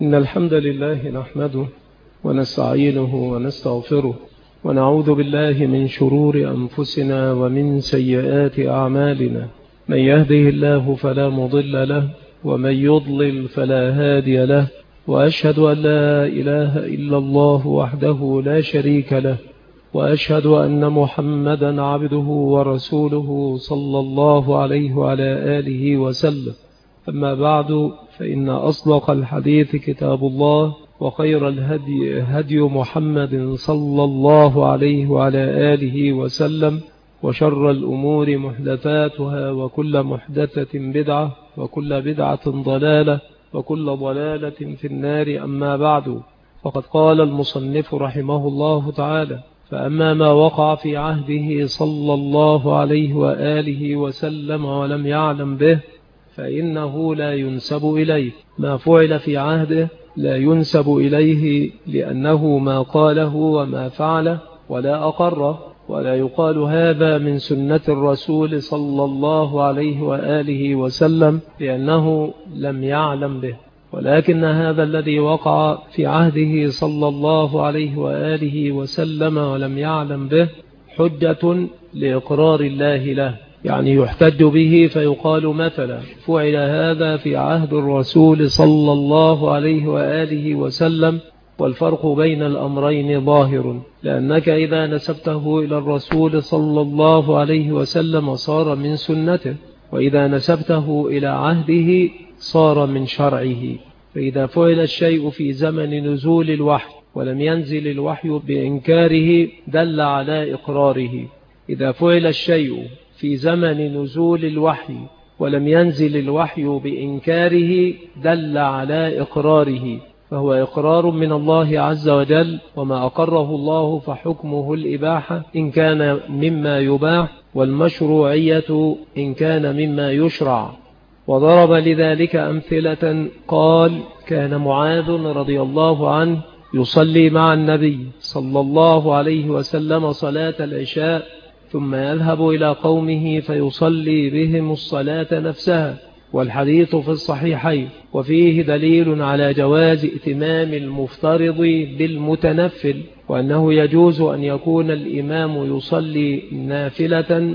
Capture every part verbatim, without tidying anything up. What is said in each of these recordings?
إن الحمد لله نحمده ونستعينه ونستغفره ونعوذ بالله من شرور أنفسنا ومن سيئات أعمالنا. من يهده الله فلا مضل له ومن يضلل فلا هادي له، وأشهد أن لا إله إلا الله وحده لا شريك له، وأشهد أن محمدا عبده ورسوله صلى الله عليه وعلى آله وسلم. أما بعد، فإن أصدق الحديث كتاب الله، وخير الهدي هدي محمد صلى الله عليه وعلى آله وسلم، وشر الأمور محدثاتها، وكل محدثة بدعة، وكل بدعة ضلالة، وكل ضلالة في النار. أما بعد، فقد قال المصنف رحمه الله تعالى: فأما ما وقع في عهده صلى الله عليه وآله وسلم ولم يعلم به فإنه لا ينسب إليه. ما فعل في عهده لا ينسب إليه، لأنه ما قاله وما فعله ولا أقره، ولا يقال هذا من سنة الرسول صلى الله عليه وآله وسلم، لأنه لم يعلم به. ولكن هذا الذي وقع في عهده صلى الله عليه وآله وسلم ولم يعلم به حجة لإقرار الله له، يعني يحتج به فيقال مثلا: فعل هذا في عهد الرسول صلى الله عليه وآله وسلم. والفرق بين الأمرين ظاهر، لأنك إذا نسبته إلى الرسول صلى الله عليه وسلم صار من سنته، وإذا نسبته إلى عهده صار من شرعه. فإذا فعل الشيء في زمن نزول الوحي ولم ينزل الوحي بإنكاره دل على إقراره. إذا فعل الشيء في زمن نزول الوحي ولم ينزل الوحي بإنكاره دل على إقراره، فهو إقرار من الله عز وجل، وما أقره الله فحكمه الإباحة إن كان مما يباح، والمشروعية إن كان مما يشرع. وضرب لذلك أمثلة، قال: كان معاذ رضي الله عنه يصلي مع النبي صلى الله عليه وسلم صلاة العشاء، ثم يذهب إلى قومه فيصلي بهم الصلاة نفسها. والحديث في الصحيحين، وفيه دليل على جواز ائتمام المفترض بالمتنفل، وأنه يجوز أن يكون الإمام يصلي نافلة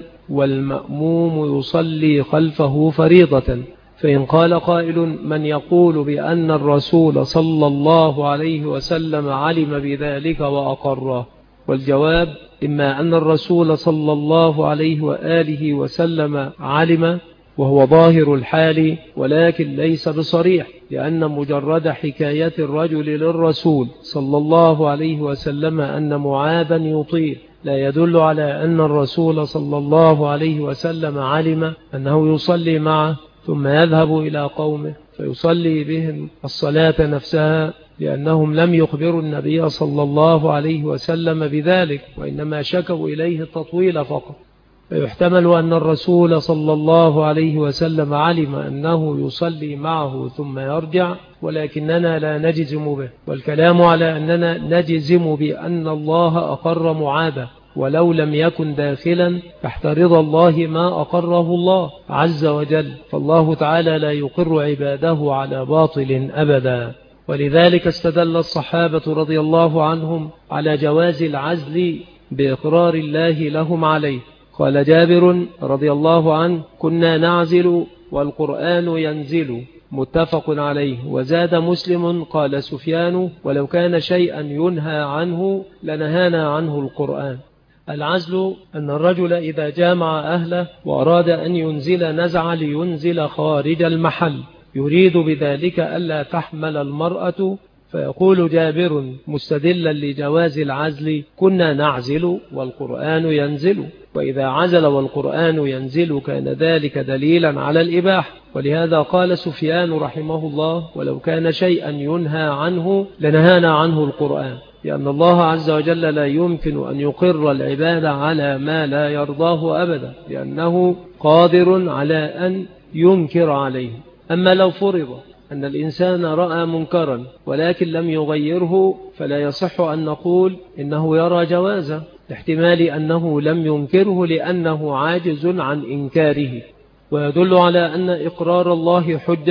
والمأموم يصلي خلفه فريضة. فإن قال قائل: من يقول بأن الرسول صلى الله عليه وسلم علم بذلك وأقره؟ والجواب: إما أن الرسول صلى الله عليه وآله وسلم علم وهو ظاهر الحال، ولكن ليس بصريح، لأن مجرد حكاية الرجل للرسول صلى الله عليه وسلم أن معاذا يطيع لا يدل على أن الرسول صلى الله عليه وسلم علم أنه يصلي معه ثم يذهب إلى قومه فيصلي بهم الصلاة نفسها، لأنهم لم يخبروا النبي صلى الله عليه وسلم بذلك، وإنما شكوا إليه التطويل فقط. فيحتمل أن الرسول صلى الله عليه وسلم علم أنه يصلي معه ثم يرجع، ولكننا لا نجزم به. والكلام على أننا نجزم بأن الله أقر معاذ ولو لم يكن داخلا تحت رضا الله ما أقره الله عز وجل، فالله تعالى لا يقر عباده على باطل أبدا. ولذلك استدل الصحابة رضي الله عنهم على جواز العزل بإقرار الله لهم عليه. قال جابر رضي الله عنه: كنا نعزل والقرآن ينزل، متفق عليه. وزاد مسلم قال سفيان: ولو كان شيئا ينهى عنه لنهانا عنه القرآن. العزل أن الرجل إذا جامع أهله وأراد أن ينزل نزع لينزل خارج المحل، يريد بذلك ألا تحمل المرأة. فيقول جابر مستدلا لجواز العزل: كنا نعزل والقرآن ينزل. وإذا عزل والقرآن ينزل كان ذلك دليلا على الإباحة. ولهذا قال سفيان رحمه الله: ولو كان شيئا ينهى عنه لنهانا عنه القرآن، لأن الله عز وجل لا يمكن أن يقر العباد على ما لا يرضاه أبدا، لأنه قادر على أن ينكر عليه. أما لو فرض أن الإنسان رأى منكرا ولكن لم يغيره، فلا يصح أن نقول إنه يرى جوازا، لاحتمال أنه لم ينكره لأنه عاجز عن إنكاره. ويدل على أن إقرار الله حجة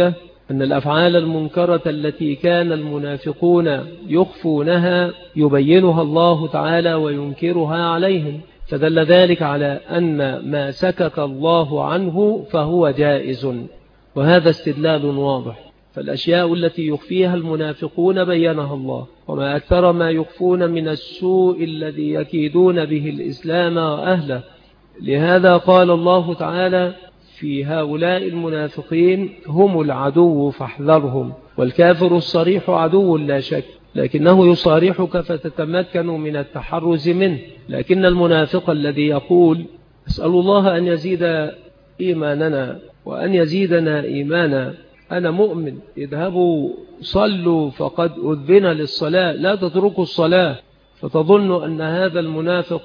أن الأفعال المنكرة التي كان المنافقون يخفونها يبينها الله تعالى وينكرها عليهم، فدل ذلك على أن ما سكت الله عنه فهو جائز، وهذا استدلال واضح. فالأشياء التي يخفيها المنافقون بينها الله، وما أكثر ما يخفون من السوء الذي يكيدون به الإسلام وأهله. لهذا قال الله تعالى في هؤلاء المنافقين: هم العدو فاحذرهم. والكافر الصريح عدو لا شك، لكنه يصارحك فتتمكن من التحرز منه. لكن المنافق الذي يقول: أسأل الله أن يزيد إيماننا وأن يزيدنا إيمانا، أنا مؤمن، اذهبوا صلوا فقد أذن للصلاة، لا تتركوا الصلاة، فتظن أن هذا المنافق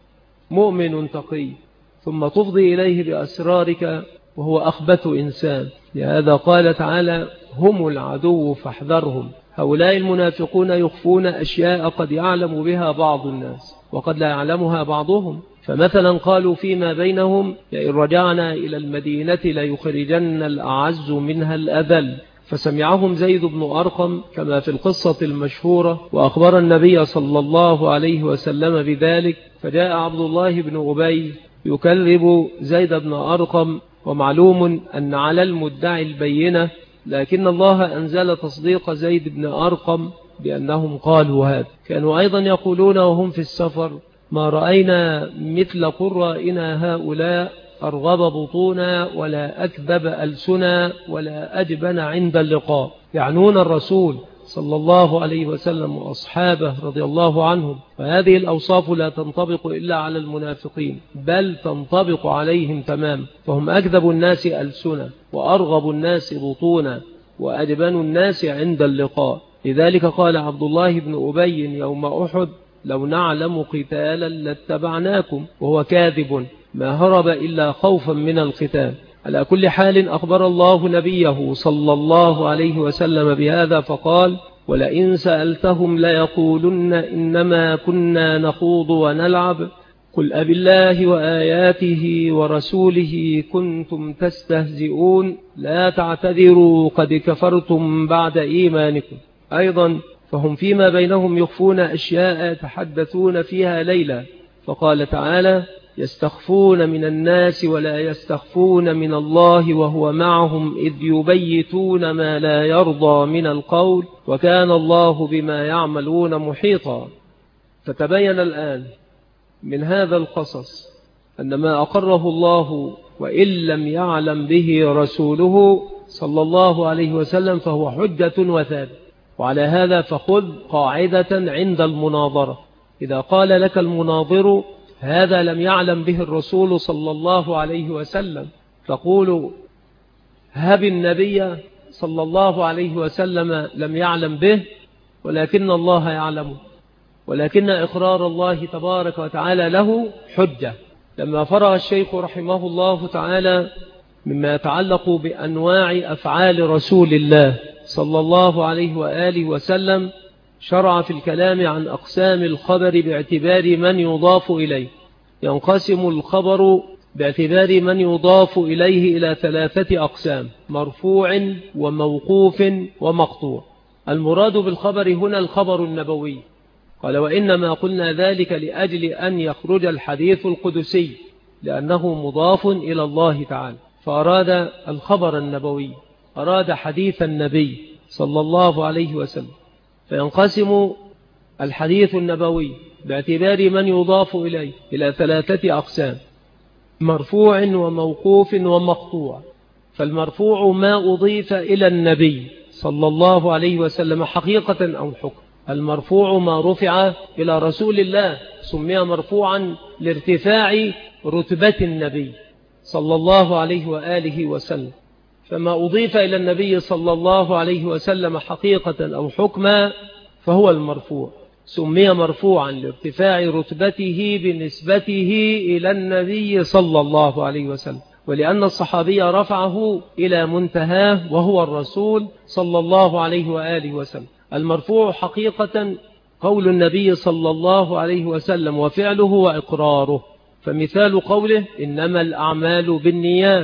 مؤمن تقي، ثم تفضي إليه بأسرارك وهو أخبث إنسان. لهذا قال تعالى: هم العدو فاحذرهم. هؤلاء المنافقون يخفون أشياء قد يعلم بها بعض الناس وقد لا يعلمها بعضهم. فمثلا قالوا فيما بينهم: لئن رجعنا إلى المدينة ليخرجن الأعز منها الأذل. فسمعهم زيد بن أرقم كما في القصة المشهورة، وأخبر النبي صلى الله عليه وسلم بذلك، فجاء عبد الله بن أبي يكذب زيد بن أرقم، ومعلوم أن على المدعي البينة، لكن الله أنزل تصديق زيد بن أرقم بأنهم قالوا هذا. كانوا أيضا يقولون وهم في السفر: ما رأينا مثل قرائنا هؤلاء أرغب بطونا ولا أكذب ألسنا ولا أجبن عند اللقاء، يعنون الرسول صلى الله عليه وسلم وأصحابه رضي الله عنهم. وهذه الأوصاف لا تنطبق إلا على المنافقين، بل تنطبق عليهم تمام، فهم أكذب الناس ألسنا وأرغب الناس بطونا وأجبن الناس عند اللقاء. لذلك قال عبد الله بن أبي يوم أحد: لو نعلم قتالا لاتبعناكم، وهو كاذب، ما هرب إلا خوفا من القتال. على كل حال أخبر الله نبيه صلى الله عليه وسلم بهذا فقال: ولئن سألتهم ليقولن إنما كنا نخوض ونلعب قل أبي الله وآياته ورسوله كنتم تستهزئون لا تعتذروا قد كفرتم بعد إيمانكم. أيضا فهم فيما بينهم يخفون أشياء يتحدثون فيها ليلة، فقال تعالى: يستخفون من الناس ولا يستخفون من الله وهو معهم إذ يبيتون ما لا يرضى من القول وكان الله بما يعملون محيطا. فتبين الآن من هذا القصص أن ما أقره الله وإن لم يعلم به رسوله صلى الله عليه وسلم فهو حجة وثابت. وعلى هذا فخذ قاعدة عند المناظرة: إذا قال لك المناظر هذا لم يعلم به الرسول صلى الله عليه وسلم، فقولوا: هب النبي صلى الله عليه وسلم لم يعلم به ولكن الله يعلمه، ولكن إقرار الله تبارك وتعالى له حجة. لما فرغ الشيخ رحمه الله تعالى مما يتعلق بأنواع أفعال رسول الله صلى الله عليه وآله وسلم، شرع في الكلام عن أقسام الخبر باعتبار من يضاف إليه. ينقسم الخبر باعتبار من يضاف إليه إلى ثلاثة أقسام: مرفوع وموقوف ومقطوع. المراد بالخبر هنا الخبر النبوي، قال: وإنما قلنا ذلك لأجل أن يخرج الحديث القدسي لأنه مضاف إلى الله تعالى، فأراد الخبر النبوي، أراد حديث النبي صلى الله عليه وسلم. فينقسم الحديث النبوي باعتبار من يضاف إليه إلى ثلاثة أقسام: مرفوع وموقوف ومقطوع. فالمرفوع ما أضيف إلى النبي صلى الله عليه وسلم حقيقة أو حكم. المرفوع ما رفع إلى رسول الله سمي مرفوعا لارتفاع رتبة النبي صلى الله عليه وآله وسلم. فما أضيف إلى النبي صلى الله عليه وسلم حقيقة أو حكما فهو المرفوع، سمي مرفوعا لارتفاع رتبته بنسبته إلى النبي صلى الله عليه وسلم، ولأن الصحابي رفعه إلى منتهاه وهو الرسول صلى الله عليه وآله وسلم. المرفوع حقيقة قول النبي صلى الله عليه وسلم وفعله وإقراره. فمثال قوله: إنما الأعمال بالنيات،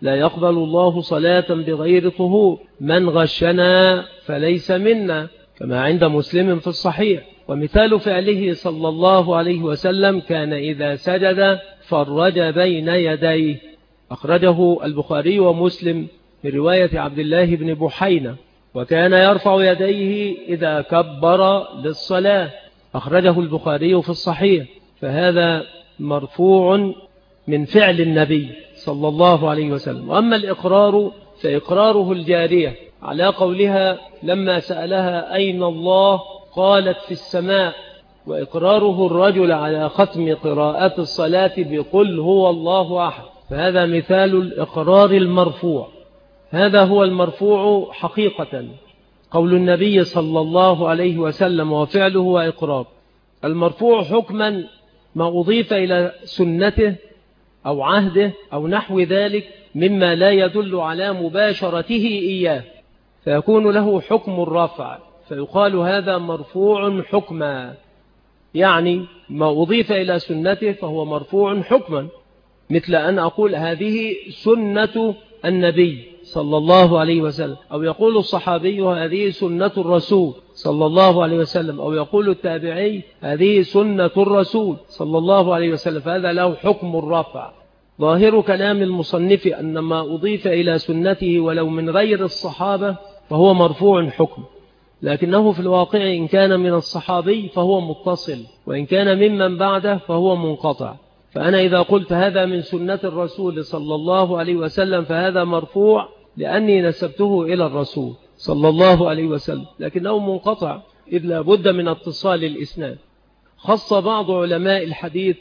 لا يقبل الله صلاة بغير طهور، من غشنا فليس منا، كما عند مسلم في الصحيح. ومثال فعله صلى الله عليه وسلم كان إذا سجد فرج بين يديه، أخرجه البخاري ومسلم من رواية عبد الله بن بحينة. وكان يرفع يديه إذا كبر للصلاة، أخرجه البخاري في الصحيح. فهذا مرفوع من فعل النبي صلى الله عليه وسلم. وأما الإقرار فإقراره الجارية على قولها لما سألها أين الله قالت في السماء، وإقراره الرجل على ختم قراءة الصلاة بقل هو الله أحد. فهذا مثال الإقرار المرفوع، هذا هو المرفوع حقيقة، قول النبي صلى الله عليه وسلم وفعله وإقرار. المرفوع حكما ما أضيف إلى سنته أو عهده أو نحو ذلك مما لا يدل على مباشرته إياه، فيكون له حكم الرفع، فيقال هذا مرفوع حكما، يعني ما أضيف إلى سنته فهو مرفوع حكما، مثل أن أقول هذه سنة النبي صلى الله عليه وسلم، أو يقول الصحابي هذه سنة الرسول صلى الله عليه وسلم، أو يقول التابعي هذه سنة الرسول صلى الله عليه وسلم، فهذا له حكم الرفع. ظاهر كلام المصنف أن ما أضيف إلى سنته ولو من غير الصحابة فهو مرفوع حكم، لكنه في الواقع إن كان من الصحابي فهو متصل، وإن كان ممن بعده فهو منقطع. فأنا إذا قلت هذا من سنة الرسول صلى الله عليه وسلم فهذا مرفوع لأني نسبته إلى الرسول صلى الله عليه وسلم، لكنه منقطع إذ لا بد من اتصال الإسناد. خص بعض علماء الحديث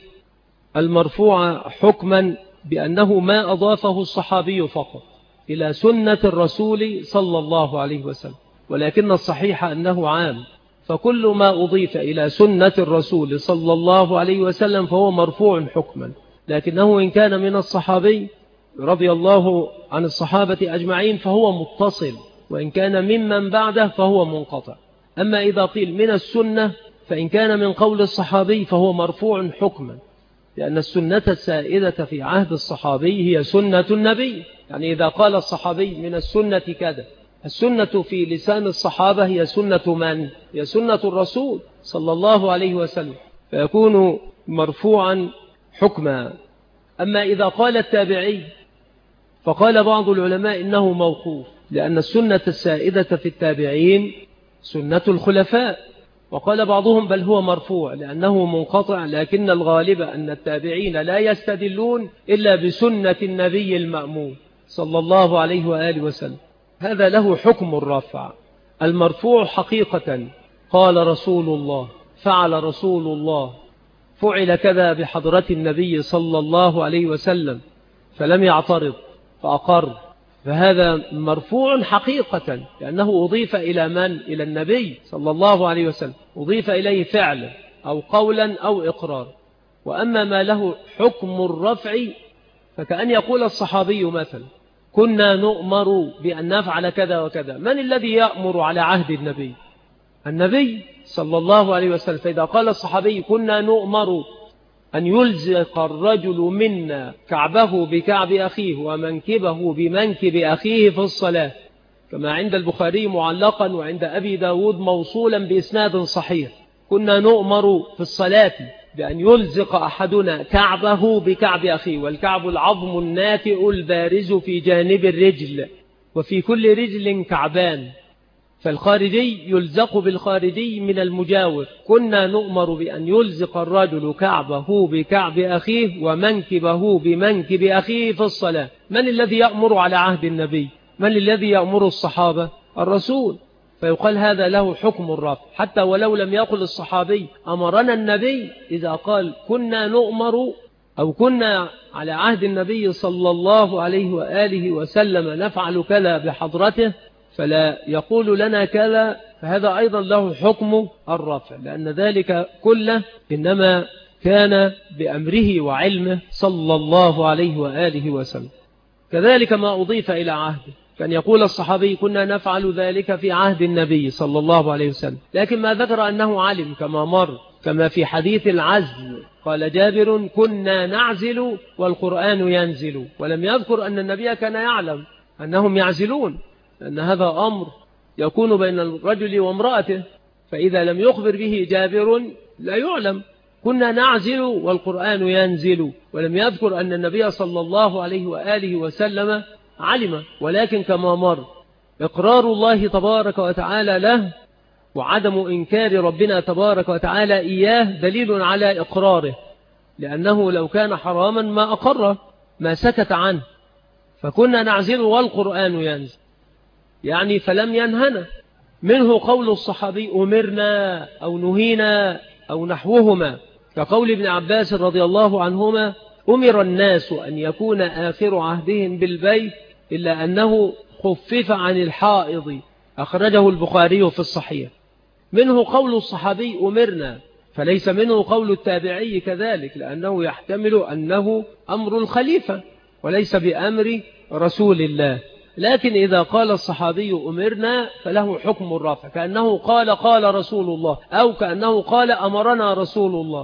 المرفوع حكما بأنه ما أضافه الصحابي فقط إلى سنة الرسول صلى الله عليه وسلم، ولكن الصحيح أنه عام، فكل ما أضيف إلى سنة الرسول صلى الله عليه وسلم فهو مرفوع حكما، لكنه إن كان من الصحابي رضي الله عن الصحابة أجمعين فهو متصل، وإن كان ممن بعده فهو منقطع. أما إذا قيل من السنة فإن كان من قول الصحابي فهو مرفوع حكما، لأن السنة السائدة في عهد الصحابي هي سنة النبي، يعني إذا قال الصحابي من السنة كذا، السنة في لسان الصحابة هي سنة من؟ هي سنة الرسول صلى الله عليه وسلم، فيكون مرفوعا حكما. أما إذا قال التابعي فقال بعض العلماء إنه موقوف، لأن السنة السائدة في التابعين سنة الخلفاء، وقال بعضهم بل هو مرفوع لأنه منقطع، لكن الغالب أن التابعين لا يستدلون إلا بسنة النبي المأمون صلى الله عليه وآله وسلم، هذا له حكم الرفع. المرفوع حقيقة قال رسول الله، فعل رسول الله، فعل كذا بحضرة النبي صلى الله عليه وسلم فلم يعترض فأقر، فهذا مرفوع حقيقة لأنه أضيف إلى من؟ إلى النبي صلى الله عليه وسلم، أضيف إليه فعلا أو قولا أو إقرار. وأما ما له حكم الرفع فكأن يقول الصحابي مثلا كنا نؤمر بأن نفعل كذا وكذا، من الذي يأمر على عهد النبي؟ النبي صلى الله عليه وسلم. فإذا قال الصحابي كنا نؤمر أن يلزق الرجل منا كعبه بكعب أخيه ومنكبه بمنكب أخيه في الصلاة، كما عند البخاري معلقا وعند أبي داود موصولا بإسناد صحيح، كنا نؤمر في الصلاة بأن يلزق أحدنا كعبه بكعب أخيه، والكعب العظم الناتئ البارز في جانب الرجل، وفي كل رجل كعبان، فالخارجي يلزق بالخارجي من المجاور. كنا نؤمر بأن يلزق الرجل كعبه بكعب أخيه ومنكبه بمنكب أخيه في الصلاة. من الذي يأمر على عهد النبي؟ من الذي يأمر الصحابة؟ الرسول. فيقال هذا له حكم الرفع، حتى ولو لم يقل الصحابي أمرنا النبي، إذا قال كنا نؤمر أو كنا على عهد النبي صلى الله عليه وآله وسلم نفعل كذا بحضرته فلا يقول لنا كذا، فهذا أيضا له حكم الرفع، لأن ذلك كله إنما كان بأمره وعلمه صلى الله عليه وآله وسلم. كذلك ما أضيف إلى عهده، كان يقول الصحابي كنا نفعل ذلك في عهد النبي صلى الله عليه وسلم، لكن ما ذكر أنه علم كما مر كما في حديث العزل قال جابر كنا نعزل والقرآن ينزل، ولم يذكر أن النبي كان يعلم أنهم يعزلون، لأن هذا أمر يكون بين الرجل وامرأته، فإذا لم يخبر به جابر لا يعلم. كنا نعزل والقرآن ينزل، ولم يذكر أن النبي صلى الله عليه وآله وسلم علم، ولكن كما مر إقرار الله تبارك وتعالى له وعدم إنكار ربنا تبارك وتعالى إياه دليل على إقراره، لأنه لو كان حراما ما أقره، ما سكت عنه. فكنا نعزل والقرآن ينزل، يعني فلم ينهنا. منه قول الصحابي أمرنا أو نهينا أو نحوهما، كقول ابن عباس رضي الله عنهما أمر الناس أن يكون آخر عهدهم بالبيت إلا أنه خفف عن الحائض، أخرجه البخاري في الصحيح. منه قول الصحابي أمرنا، فليس منه قول التابعي كذلك، لأنه يحتمل أنه أمر الخليفة وليس بأمر رسول الله. لكن إذا قال الصحابي أمرنا فله حكم الرفع، كأنه قال قال رسول الله، أو كأنه قال أمرنا رسول الله،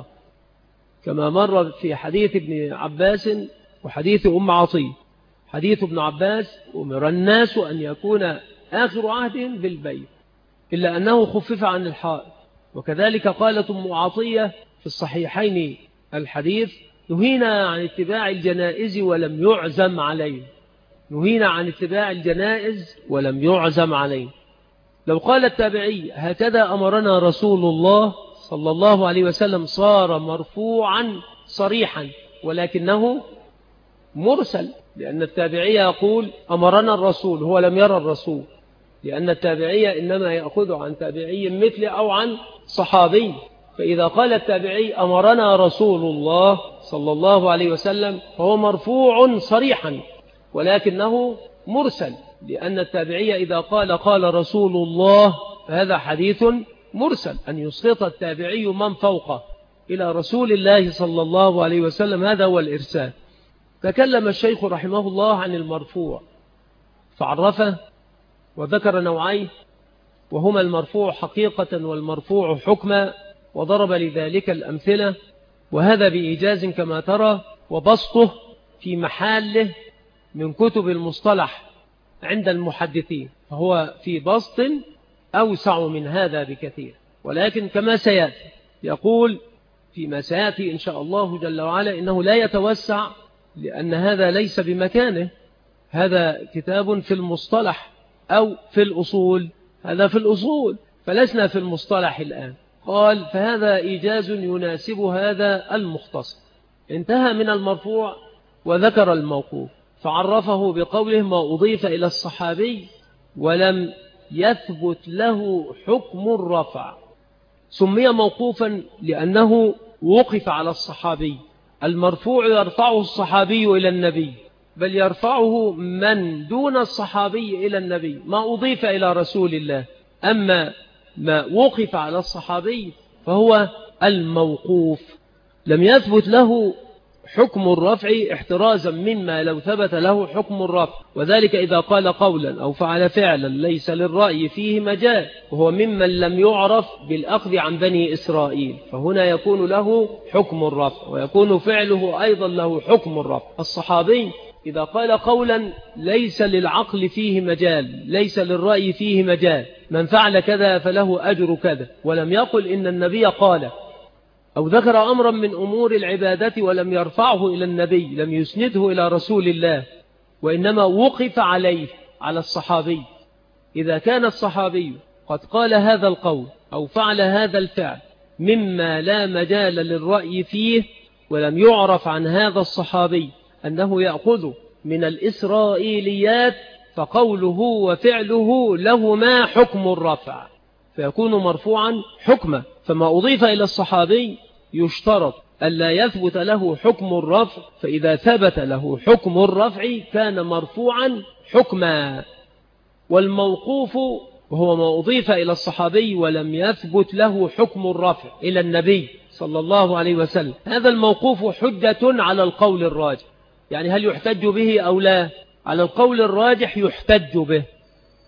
كما مر في حديث ابن عباس وحديث أم عطية. حديث ابن عباس أمر الناس أن يكون آخر عهدهم بالبيت إلا أنه خفف عن الحائض. وكذلك قالت أم عطية في الصحيحين الحديث نهينا عن اتباع الجنائز ولم يعزم عليه، نهينا عن اتباع الجنائز ولم يعزم عليه. لو قال التابعي هكذا أمرنا رسول الله صلى الله عليه وسلم صار مرفوعا صريحا، ولكنه مرسل، لأن التابعي يقول أمرنا الرسول، هو لم يرى الرسول، لأن التابعي إنما يأخذ عن تابعي مثل أو عن صحابي. فإذا قال التابعي أمرنا رسول الله صلى الله عليه وسلم فهو مرفوع صريحا، ولكنه مرسل، لأن التابعي إذا قال قال رسول الله فهذا حديث مرسل، أن يسقط التابعي من فوقه إلى رسول الله صلى الله عليه وسلم، هذا هو الإرسال. تكلم الشيخ رحمه الله عن المرفوع فعرفه وذكر نوعين، وهما المرفوع حقيقة والمرفوع حكما، وضرب لذلك الأمثلة، وهذا بإيجاز كما ترى، وبسطه في محله من كتب المصطلح عند المحدثين، فهو في بسط أوسع من هذا بكثير، ولكن كما سيأتي يقول فيما سيأتي إن شاء الله جل وعلا إنه لا يتوسع، لأن هذا ليس بمكانه، هذا كتاب في المصطلح أو في الأصول، هذا في الأصول، فلسنا في المصطلح الآن. قال فهذا إيجاز يناسب هذا المختصر. انتهى من المرفوع وذكر الموقوف، فعرفه بقوله ما أضيف إلى الصحابي ولم يثبت له حكم الرفع. سمي موقوفا لأنه وقف على الصحابي. المرفوع يرفعه الصحابي إلى النبي، بل يرفعه من دون الصحابي إلى النبي، ما أضيف إلى رسول الله. أما ما وقف على الصحابي فهو الموقوف، لم يثبت له حكم الرفع احترازا مما لو ثبت له حكم الرفع، وذلك إذا قال قولا أو فعل فعلا ليس للرأي فيه مجال، وهو ممن لم يعرف بالأخذ عن بني إسرائيل، فهنا يكون له حكم الرفع، ويكون فعله أيضا له حكم الرفع. الصحابي إذا قال قولا ليس للعقل فيه مجال، ليس للرأي فيه مجال، من فعل كذا فله أجر كذا، ولم يقل إن النبي قال، أو ذكر أمرا من أمور العبادة ولم يرفعه إلى النبي، لم يسنده إلى رسول الله، وإنما وقف عليه على الصحابي. إذا كان الصحابي قد قال هذا القول أو فعل هذا الفعل مما لا مجال للرأي فيه، ولم يعرف عن هذا الصحابي أنه يأخذ من الإسرائيليات، فقوله وفعله لهما حكم الرفع، فيكون مرفوعا حكما. فما أضيف إلى الصحابي يشترط ألا يثبت له حكم الرفع، فإذا ثبت له حكم الرفع كان مرفوعا حكما. والموقوف وهو ما أضيف إلى الصحابي ولم يثبت له حكم الرفع إلى النبي صلى الله عليه وسلم، هذا الموقوف حجة على القول الراجح. يعني هل يحتج به أو لا؟ على القول الراجح يحتج به.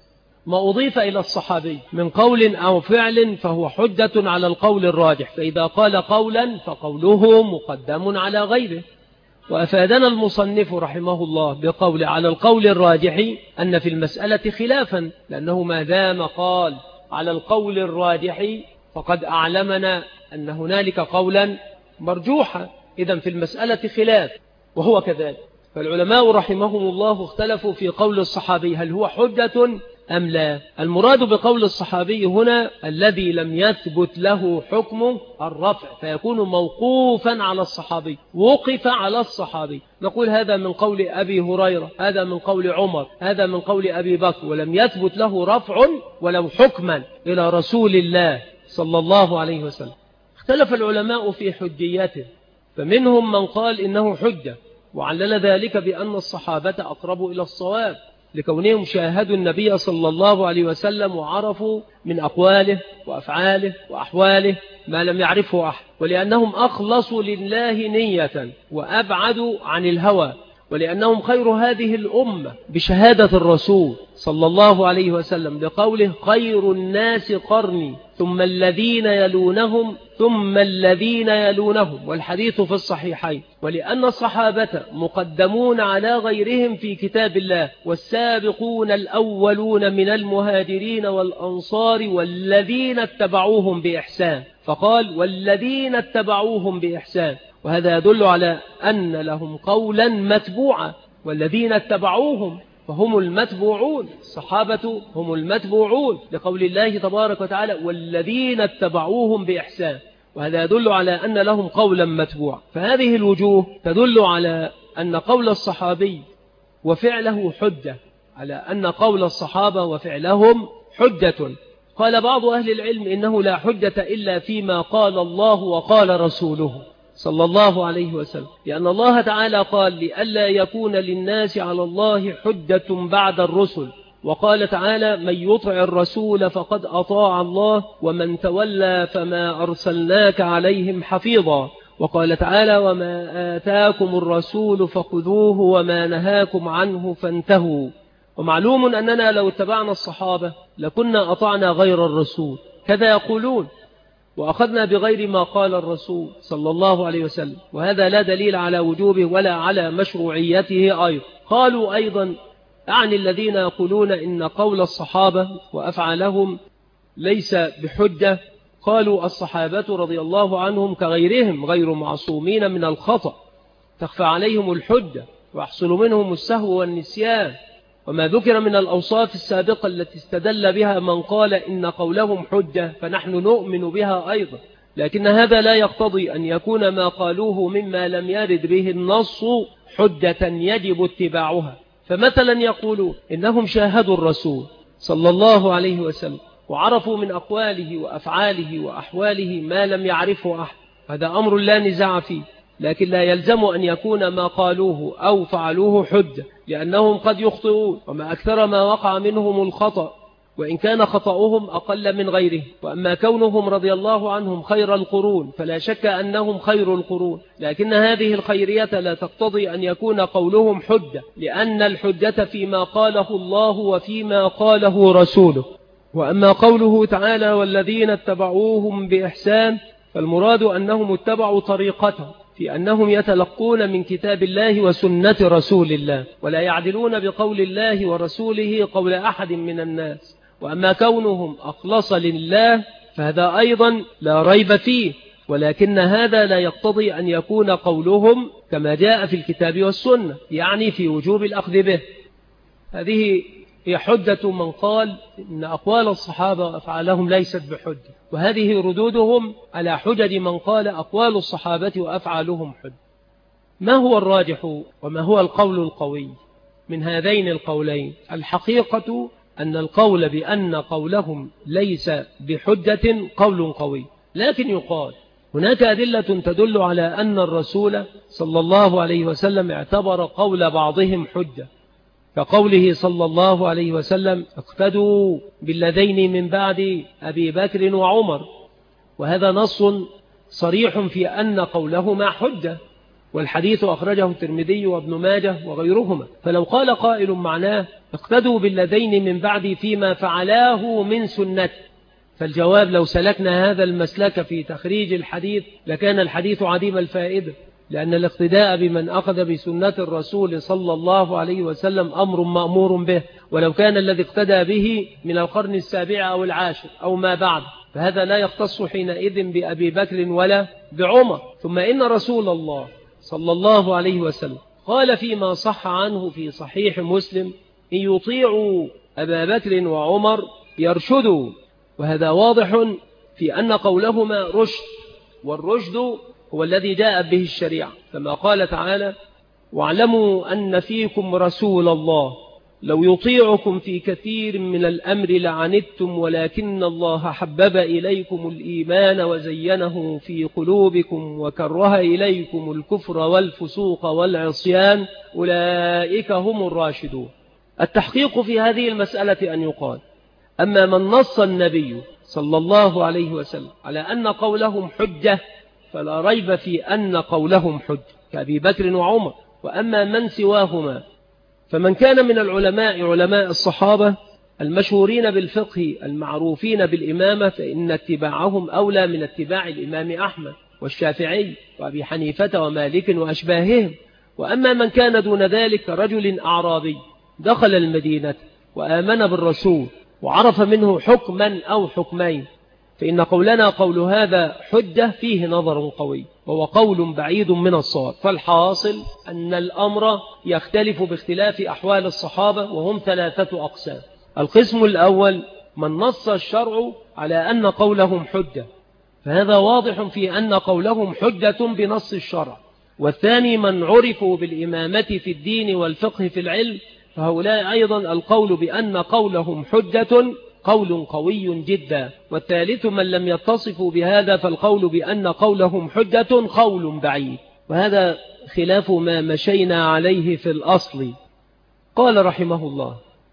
ما أضيف إلى الصحابي من قول أو فعل فهو حجة على القول الراجح، فإذا قال قولا فقوله مقدم على غيره. وأفادنا المصنف رحمه الله بقول على القول الراجح أن في المسألة خلافا، لأنه ما دام قال على القول الراجح فقد أعلمنا أن هنالك قولا مرجوحا، إذن في المسألة خلاف، وهو كذلك. فالعلماء رحمهم الله اختلفوا في قول الصحابي هل هو حجة أم لا. المراد بقول الصحابي هنا الذي لم يثبت له حكم الرفع، فيكون موقوفا على الصحابي، وقف على الصحابي. نقول هذا من قول أبي هريرة، هذا من قول عمر، هذا من قول أبي بكر، ولم يثبت له رفع ولو حكما إلى رسول الله صلى الله عليه وسلم. اختلف العلماء في حجيته، فمنهم من قال إنه حجة، وعلل ذلك بأن الصحابة أقرب إلى الصواب لكونهم شاهدوا النبي صلى الله عليه وسلم وعرفوا من أقواله وأفعاله وأحواله ما لم يعرفه أحد، ولأنهم أخلصوا لله نية وأبعدوا عن الهوى، ولأنهم خير هذه الأمة بشهادة الرسول صلى الله عليه وسلم لقوله خير الناس قرني ثم الذين يلونهم ثم الذين يلونهم، والحديث في الصحيحين. ولأن الصحابة مقدمون على غيرهم في كتاب الله، والسابقون الأولون من المهاجرين والأنصار والذين اتبعوهم بإحسان، فقال والذين اتبعوهم بإحسان، وهذا يدل على أن لهم قولا متبوعا، والذين اتبعوهم فهم المتبوعون، الصحابة هم المتبوعون لقول الله تبارك وتعالى والذين اتبعوهم بإحسان، وهذا يدل على أن لهم قولا متبوعا. فهذه الوجوه تدل على أن قول الصحابي وفعله حجة، على أن قول الصحابة وفعلهم حجة. قال بعض أهل العلم إنه لا حجة إلا فيما قال الله وقال رسوله صلى الله عليه وسلم، لأن الله تعالى قال لئلا يكون للناس على الله حجة بعد الرسل، وقال تعالى من يطع الرسول فقد أطاع الله ومن تولى فما أرسلناك عليهم حفيظا، وقال تعالى وما آتاكم الرسول فخذوه وما نهاكم عنه فانتهوا. ومعلوم أننا لو اتبعنا الصحابة لكنا أطعنا غير الرسول، كذا يقولون، وأخذنا بغير ما قال الرسول صلى الله عليه وسلم، وهذا لا دليل على وجوبه ولا على مشروعيته أيضا. قالوا أيضا أعني الذين يقولون إن قول الصحابة وأفعالهم ليس بحجة، قالوا الصحابة رضي الله عنهم كغيرهم غير معصومين من الخطأ، تخفى عليهم الحجة ويحصل منهم السهو والنسيان، وما ذكر من الأوصاف السابقة التي استدل بها من قال إن قولهم حجة فنحن نؤمن بها أيضا، لكن هذا لا يقتضي أن يكون ما قالوه مما لم يرد به النص حجة يجب اتباعها. فمثلا يقولون إنهم شاهدوا الرسول صلى الله عليه وسلم وعرفوا من أقواله وأفعاله وأحواله ما لم يعرفه أحد، هذا أمر لا نزاع فيه، لكن لا يلزم أن يكون ما قالوه أو فعلوه حجة، لأنهم قد يخطئون، وما أكثر ما وقع منهم الخطأ، وإن كان خطأهم أقل من غيره. وأما كونهم رضي الله عنهم خير القرون فلا شك أنهم خير القرون، لكن هذه الخيرية لا تقتضي أن يكون قولهم حجة، لأن الحجة فيما قاله الله وفيما قاله رسوله. وأما قوله تعالى والذين اتبعوهم بإحسان فالمراد أنهم اتبعوا طريقتهم في أنهم يتلقون من كتاب الله وسنة رسول الله، ولا يعدلون بقول الله ورسوله قول أحد من الناس. وأما كونهم أخلص لله فهذا أيضا لا ريب فيه، ولكن هذا لا يقتضي أن يكون قولهم كما جاء في الكتاب والسنة، يعني في وجوب الأخذ به. هذه هي حجة من قال إن أقوال الصحابة وأفعالهم ليست بحجة، وهذه ردودهم على حجج من قال أقوال الصحابة وأفعالهم حجة. ما هو الراجح وما هو القول القوي من هذين القولين؟ الحقيقة أن القول بأن قولهم ليس بحجة قول قوي، لكن يقال هناك أدلة تدل على أن الرسول صلى الله عليه وسلم اعتبر قول بعضهم حجة، كقوله صلى الله عليه وسلم اقتدوا بالذين من بعد أبي بكر وعمر، وهذا نص صريح في أن قولهما حجة، والحديث أخرجه الترمذي وابن ماجه وغيرهما. فلو قال قائل معناه اقتدوا بالذين من بعد فيما فعلاه من سنة، فالجواب لو سلكنا هذا المسلك في تخريج الحديث لكان الحديث عديم الفائدة، لأن الاقتداء بمن أخذ بسنة الرسول صلى الله عليه وسلم أمر مأمور به، ولو كان الذي اقتدى به من القرن السابع أو العاشر أو ما بعد، فهذا لا يختص حينئذ بأبي بكر ولا بعمر. ثم إن رسول الله صلى الله عليه وسلم قال فيما صح عنه في صحيح مسلم: إن يطيعوا أبا بكر وعمر يرشدوا، وهذا واضح في أن قولهما رشد، والرشد هو الذي جاء به الشريعة، كما قال تعالى: واعلموا أن فيكم رسول الله لو يطيعكم في كثير من الأمر لعنتم ولكن الله حبب إليكم الإيمان وزينه في قلوبكم وكره إليكم الكفر والفسوق والعصيان أولئك هم الراشدون. التحقيق في هذه المسألة أن يقال: أما من نص النبي صلى الله عليه وسلم على أن قولهم حجة فلا ريب في أن قولهم حجة كأبي بكر وعمر. وأما من سواهما فمن كان من العلماء علماء الصحابة المشهورين بالفقه المعروفين بالإمامة فإن اتباعهم أولى من اتباع الإمام أحمد والشافعي وأبي حنيفة ومالك وأشباههم. وأما من كان دون ذلك رجل أعرابي دخل المدينة وآمن بالرسول وعرف منه حكما أو حكمين، فإن قولنا قول هذا حجة فيه نظر قوي، وهو قول بعيد من الصواب. فالحاصل أن الأمر يختلف باختلاف أحوال الصحابة، وهم ثلاثة أقسام. القسم الأول من نص الشرع على أن قولهم حجة، فهذا واضح في أن قولهم حجة بنص الشرع. والثاني من عرفوا بالإمامة في الدين والفقه في العلم، فهؤلاء أيضا القول بأن قولهم حجة قول قوي جدا. والثالث من لم يتصفوا بهذا، فالقول بأن قولهم حجة قول بعيد، وهذا خلاف ما مشينا عليه في الأصل. قال رحمه الله: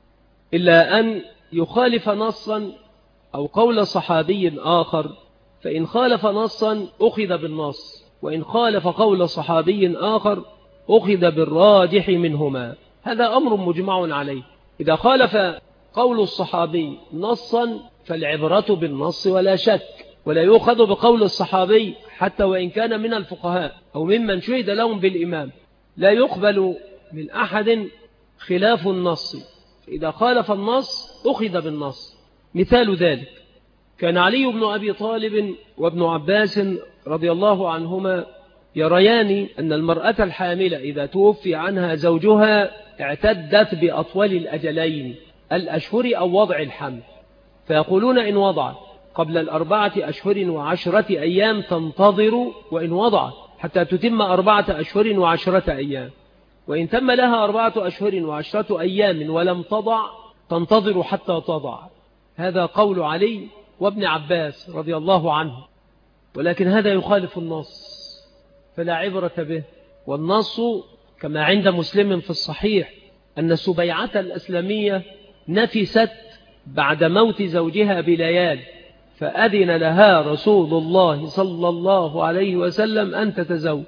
إلا أن يخالف نصا أو قول صحابي آخر، فإن خالف نصا أخذ بالنص، وإن خالف قول صحابي آخر أخذ بالراجح منهما. هذا أمر مجمع عليه. إذا خالف قول الصحابي نصا فالعبرة بالنص ولا شك، ولا يؤخذ بقول الصحابي حتى وإن كان من الفقهاء أو ممن شهد لهم بالإمام، لا يقبل من أحد خلاف النص. إذا خالف النص أخذ بالنص. مثال ذلك: كان علي بن أبي طالب وابن عباس رضي الله عنهما يريان أن المرأة الحاملة إذا توفي عنها زوجها اعتدت بأطول الأجلين، الأشهر أو وضع الحمل، فيقولون إن وضعت قبل الأربعة أشهر وعشرة أيام تنتظر، وإن وضعت حتى تتم أربعة أشهر وعشرة أيام، وإن تم لها أربعة أشهر وعشرة أيام ولم تضع تنتظر حتى تضع. هذا قول علي وابن عباس رضي الله عنه، ولكن هذا يخالف النص فلا عبرة به. والنص كما عند مسلم في الصحيح أن سبيعة الأسلمية نفست بعد موت زوجها بليال، فأذن لها رسول الله صلى الله عليه وسلم أن تتزوج.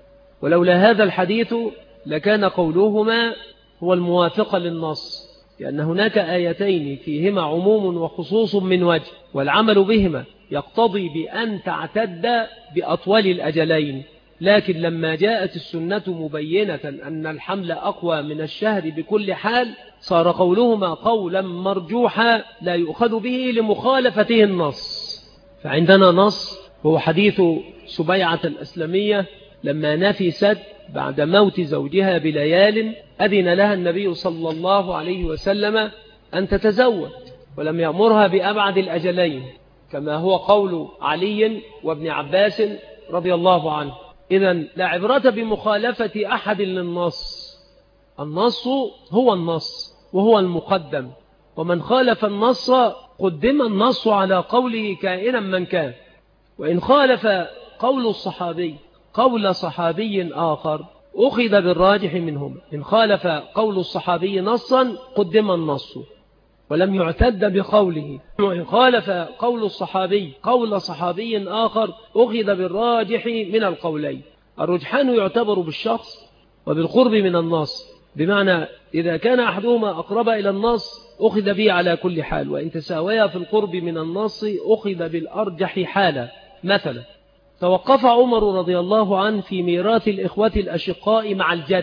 ولولا هذا الحديث لكان قولهما هو الموافق للنص، لأن هناك آيتين فيهما عموم وخصوص من وجه، والعمل بهما يقتضي بأن تعتد بأطول الأجلين. لكن لما جاءت السنة مبينة أن الحمل أقوى من الشهر بكل حال، صار قولهما قولا مرجوحا لا يؤخذ به لمخالفته النص. فعندنا نص هو حديث سبيعة الأسلمية لما نفست بعد موت زوجها بليال أذن لها النبي صلى الله عليه وسلم أن تتزوج، ولم يأمرها بأبعد الأجلين كما هو قول علي وابن عباس رضي الله عنه. إذن لا عبرة بمخالفة أحد للنص، النص هو النص وهو المقدم، ومن خالف النص قدم النص على قوله كائنا من كان. وإن خالف قول الصحابي قول صحابي آخر أخذ بالراجح منهم. إن خالف قول الصحابي نصا قدم النص ولم يعتد بقوله، وإن خالف قول الصحابي قول صحابي آخر أخذ بالراجح من القولين. الرجحان يعتبر بالشخص وبالقرب من النص، بمعنى إذا كان أحدهما أقرب إلى النص أخذ به على كل حال، وإن تساويا في القرب من النص أخذ بالأرجح حالا. مثلا توقف عمر رضي الله عنه في ميراث الإخوة الأشقاء مع الجد،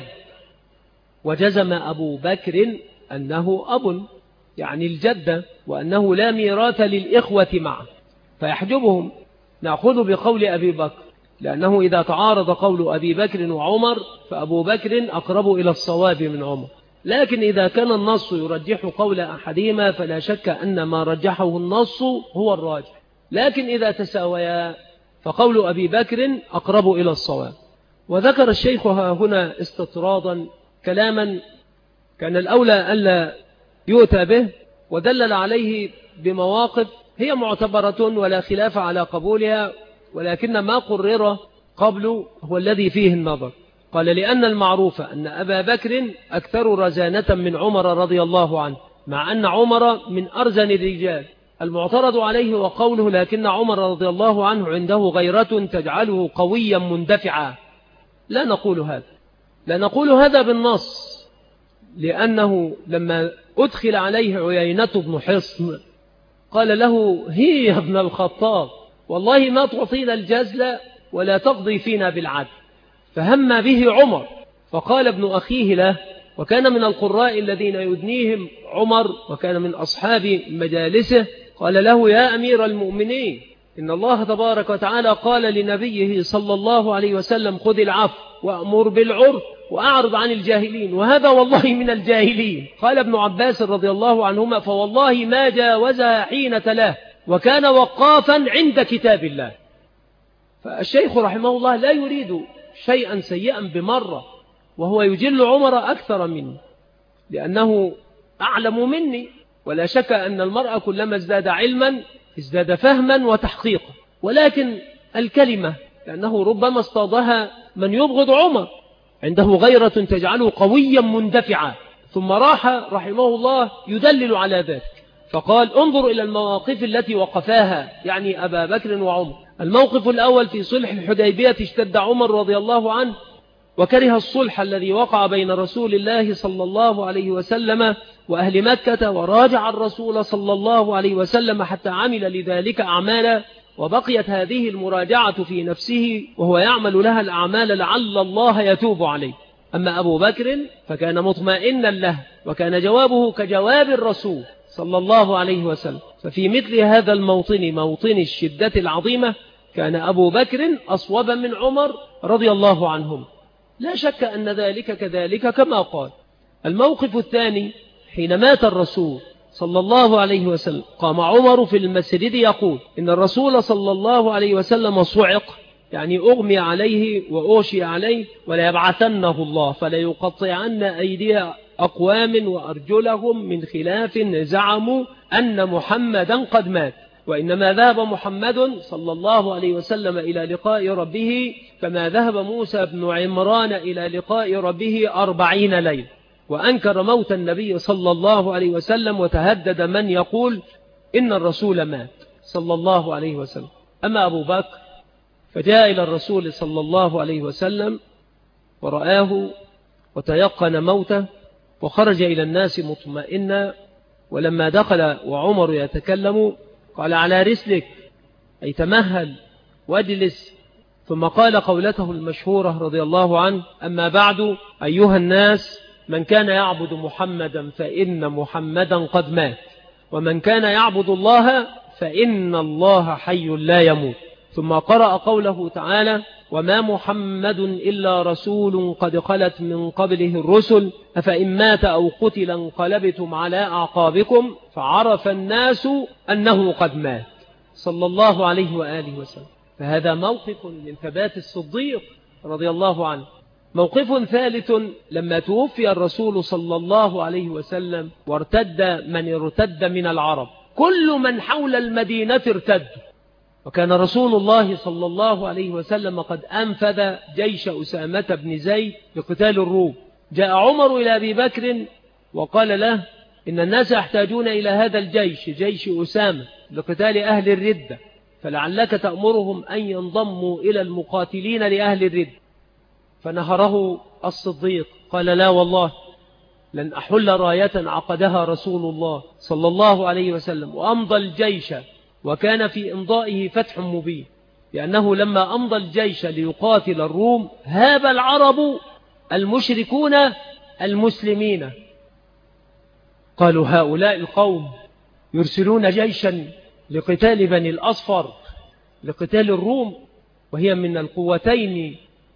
وجزم أبو بكر أنه أب، يعني الجدة، وأنه لا ميراث للإخوة معه فيحجبهم. نأخذ بقول أبي بكر، لأنه إذا تعارض قول أبي بكر وعمر فأبو بكر أقرب إلى الصواب من عمر، لكن إذا كان النص يرجح قول أحدهما فلا شك أن ما رجحه النص هو الراجح، لكن إذا تساويا فقول أبي بكر أقرب إلى الصواب. وذكر الشيخ هنا استطرادا كلاما كان الأولى ألا يؤتى به، ودلل عليه بمواقف هي معتبرة ولا خلاف على قبولها، ولكن ما قرر قبل هو الذي فيه النظر. قال لأن المعروف أن أبا بكر أكثر رزانة من عمر رضي الله عنه، مع أن عمر من أرزن الرجال. المعترض عليه وقوله لكن عمر رضي الله عنه عنده غيرة تجعله قويا مندفعا. لا نقول هذا، لا نقول هذا بالنص، لأنه لما أدخل عليه عيينة بن حصن قال له هي يا ابن الخطاب والله ما تعطينا الجزل ولا تقضي فينا بالعدل، فهم به عمر، فقال ابن أخيه له، وكان من القراء الذين يدنيهم عمر وكان من أصحاب مجالسه، قال له يا أمير المؤمنين إن الله تبارك وتعالى قال لنبيه صلى الله عليه وسلم خذ العفو وأمر بالعرف وأعرض عن الجاهلين، وهذا والله من الجاهلين. قال ابن عباس رضي الله عنهما فوالله ما جاوزها حين تلاه وكان وقافا عند كتاب الله. فالشيخ رحمه الله لا يريد شيئا سيئا بمرة، وهو يجل عمر أكثر مني لأنه أعلم مني، ولا شك أن المرأة كلما ازداد علما ازداد فهما وتحقيقا، ولكن الكلمة لأنه ربما اصطادها من يبغض عمر، عنده غيرة تجعله قويا مندفعا، ثم راح رحمه الله يدلل على ذلك فقال انظر إلى المواقف التي وقفاها، يعني أبا بكر وعمر. الموقف الأول في صلح الحديبية اشتد عمر رضي الله عنه وكره الصلح الذي وقع بين رسول الله صلى الله عليه وسلم وأهل مكة، وراجع الرسول صلى الله عليه وسلم حتى عمل لذلك أعمالا، وبقيت هذه المراجعة في نفسه وهو يعمل لها الأعمال لعل الله يتوب عليه. أما أبو بكر فكان مطمئنا له، وكان جوابه كجواب الرسول صلى الله عليه وسلم. ففي مثل هذا الموطن، موطن الشدة العظيمة، كان أبو بكر أصوب من عمر رضي الله عنهم، لا شك أن ذلك كذلك كما قال. الموقف الثاني حين مات الرسول صلى الله عليه وسلم، قام عمر في المسجد يقول إن الرسول صلى الله عليه وسلم صعق، يعني أغمي عليه وأوشي عليه، ولا يبعثنه الله فلا يقطعن أيدي أقوام وأرجلهم من خلاف زعموا أن محمدا قد مات، وإنما ذهب محمد صلى الله عليه وسلم إلى لقاء ربه كما ذهب موسى بن عمران إلى لقاء ربه أربعين ليلة. وأنكر موت النبي صلى الله عليه وسلم، وتهدد من يقول إن الرسول مات صلى الله عليه وسلم. أما أبو بكر فجاء إلى الرسول صلى الله عليه وسلم ورآه وتيقن موته، وخرج إلى الناس مطمئنا، ولما دخل وعمر يتكلم قال على رسلك، أي تمهل واجلس، ثم قال قولته المشهورة رضي الله عنه أما بعد أيها الناس، من كان يعبد محمدا فإن محمدا قد مات، ومن كان يعبد الله فإن الله حي لا يموت. ثم قرأ قوله تعالى وما محمد إلا رسول قد خلت من قبله الرسل أفإن مات أو قتل انقلبتم على أعقابكم فعرف الناس أنه قد مات صلى الله عليه وآله وسلم. فهذا موقف من ثبات الصديق رضي الله عنه. موقف ثالث لما توفي الرسول صلى الله عليه وسلم وارتد من ارتد من العرب، كل من حول المدينة ارتد، وكان رسول الله صلى الله عليه وسلم قد أنفذ جيش أسامة بن زيد لقتال الروم. جاء عمر إلى أبي بكر وقال له إن الناس يحتاجون إلى هذا الجيش، جيش أسامة، لقتال أهل الردة، فلعلك تأمرهم أن ينضموا إلى المقاتلين لأهل الردة. فنهره الصديق قال لا والله لن أحل راية عقدها رسول الله صلى الله عليه وسلم وأمضى الجيش، وكان في إمضائه فتح مبين، لأنه لما أمضى الجيش ليقاتل الروم هاب العرب المشركون المسلمين، قالوا هؤلاء القوم يرسلون جيشا لقتال بني الأصفر، لقتال الروم، وهي من القوتين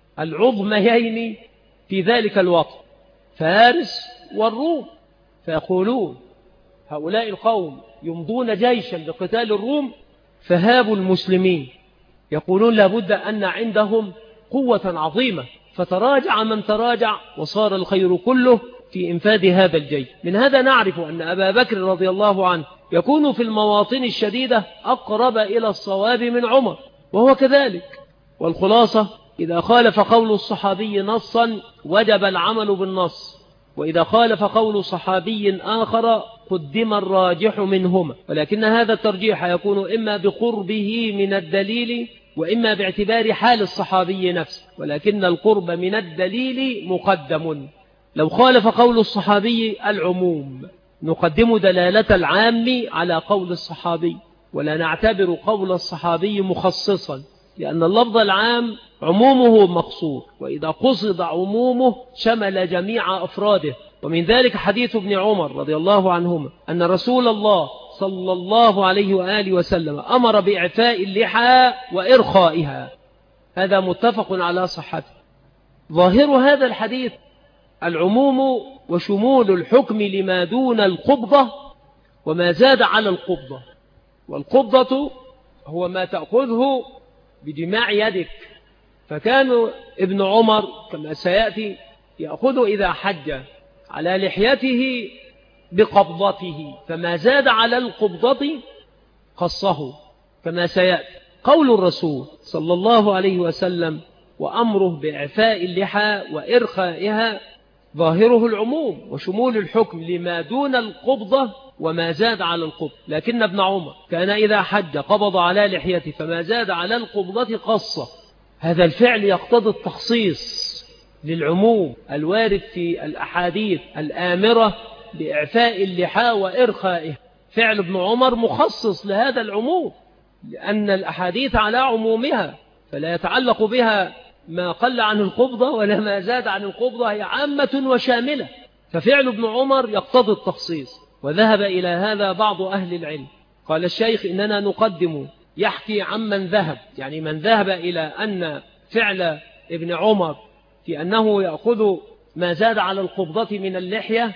العظميين في ذلك الوقت، فارس والروم، فيقولون هؤلاء القوم يمضون جيشا لقتال الروم فهابوا المسلمين، يقولون لابد أن عندهم قوة عظيمة، فتراجع من تراجع وصار الخير كله في إنفاذ هذا الجيش. من هذا نعرف أن أبا بكر رضي الله عنه يكون في المواطن الشديدة أقرب إلى الصواب من عمر، وهو كذلك. والخلاصة إذا خالف قول الصحابي نصا وجب العمل بالنص، وإذا خالف قول صحابي آخر قدم الراجح منهما، ولكن هذا الترجيح يكون إما بقربه من الدليل وإما باعتبار حال الصحابي نفسه، ولكن القرب من الدليل مقدم. لو خالف قول الصحابي العموم نقدم دلالة العام على قول الصحابي، ولا نعتبر قول الصحابي مخصصا، لأن اللفظ العام عمومه مقصود، وإذا قصد عمومه شمل جميع أفراده. ومن ذلك حديث ابن عمر رضي الله عنهما أن رسول الله صلى الله عليه وآله وسلم أمر بإعفاء اللحى وإرخائها، هذا متفق على صحته. ظاهر هذا الحديث العموم وشمول الحكم لما دون القبضة وما زاد على القبضة، والقبضة هو ما تأخذه بجماع يدك، فكان ابن عمر كما سيأتي يأخذ إذا حج على لحيته بقبضته، فما زاد على القبضة قصه كما سيأتي. قول الرسول صلى الله عليه وسلم وأمره بإعفاء اللحى وإرخائها ظاهره العموم وشمول الحكم لما دون القبضة وما زاد على القبض، لكن ابن عمر كان إذا حج قبض على لحيته فما زاد على القبضة قصة. هذا الفعل يقتضي التخصيص للعموم الوارد في الأحاديث الآمرة بإعفاء اللحى وإرخائه، فعل ابن عمر مخصص لهذا العموم، لأن الأحاديث على عمومها فلا يتعلق بها ما قل عن القبضة ولا ما زاد عن القبضة، هي عامة وشاملة، ففعل ابن عمر يقتضي التخصيص. وذهب إلى هذا بعض أهل العلم، قال الشيخ إننا نقدم، يحكي عمن ذهب، يعني من ذهب إلى أن فعل ابن عمر في أنه يأخذ ما زاد على القبضة من اللحية،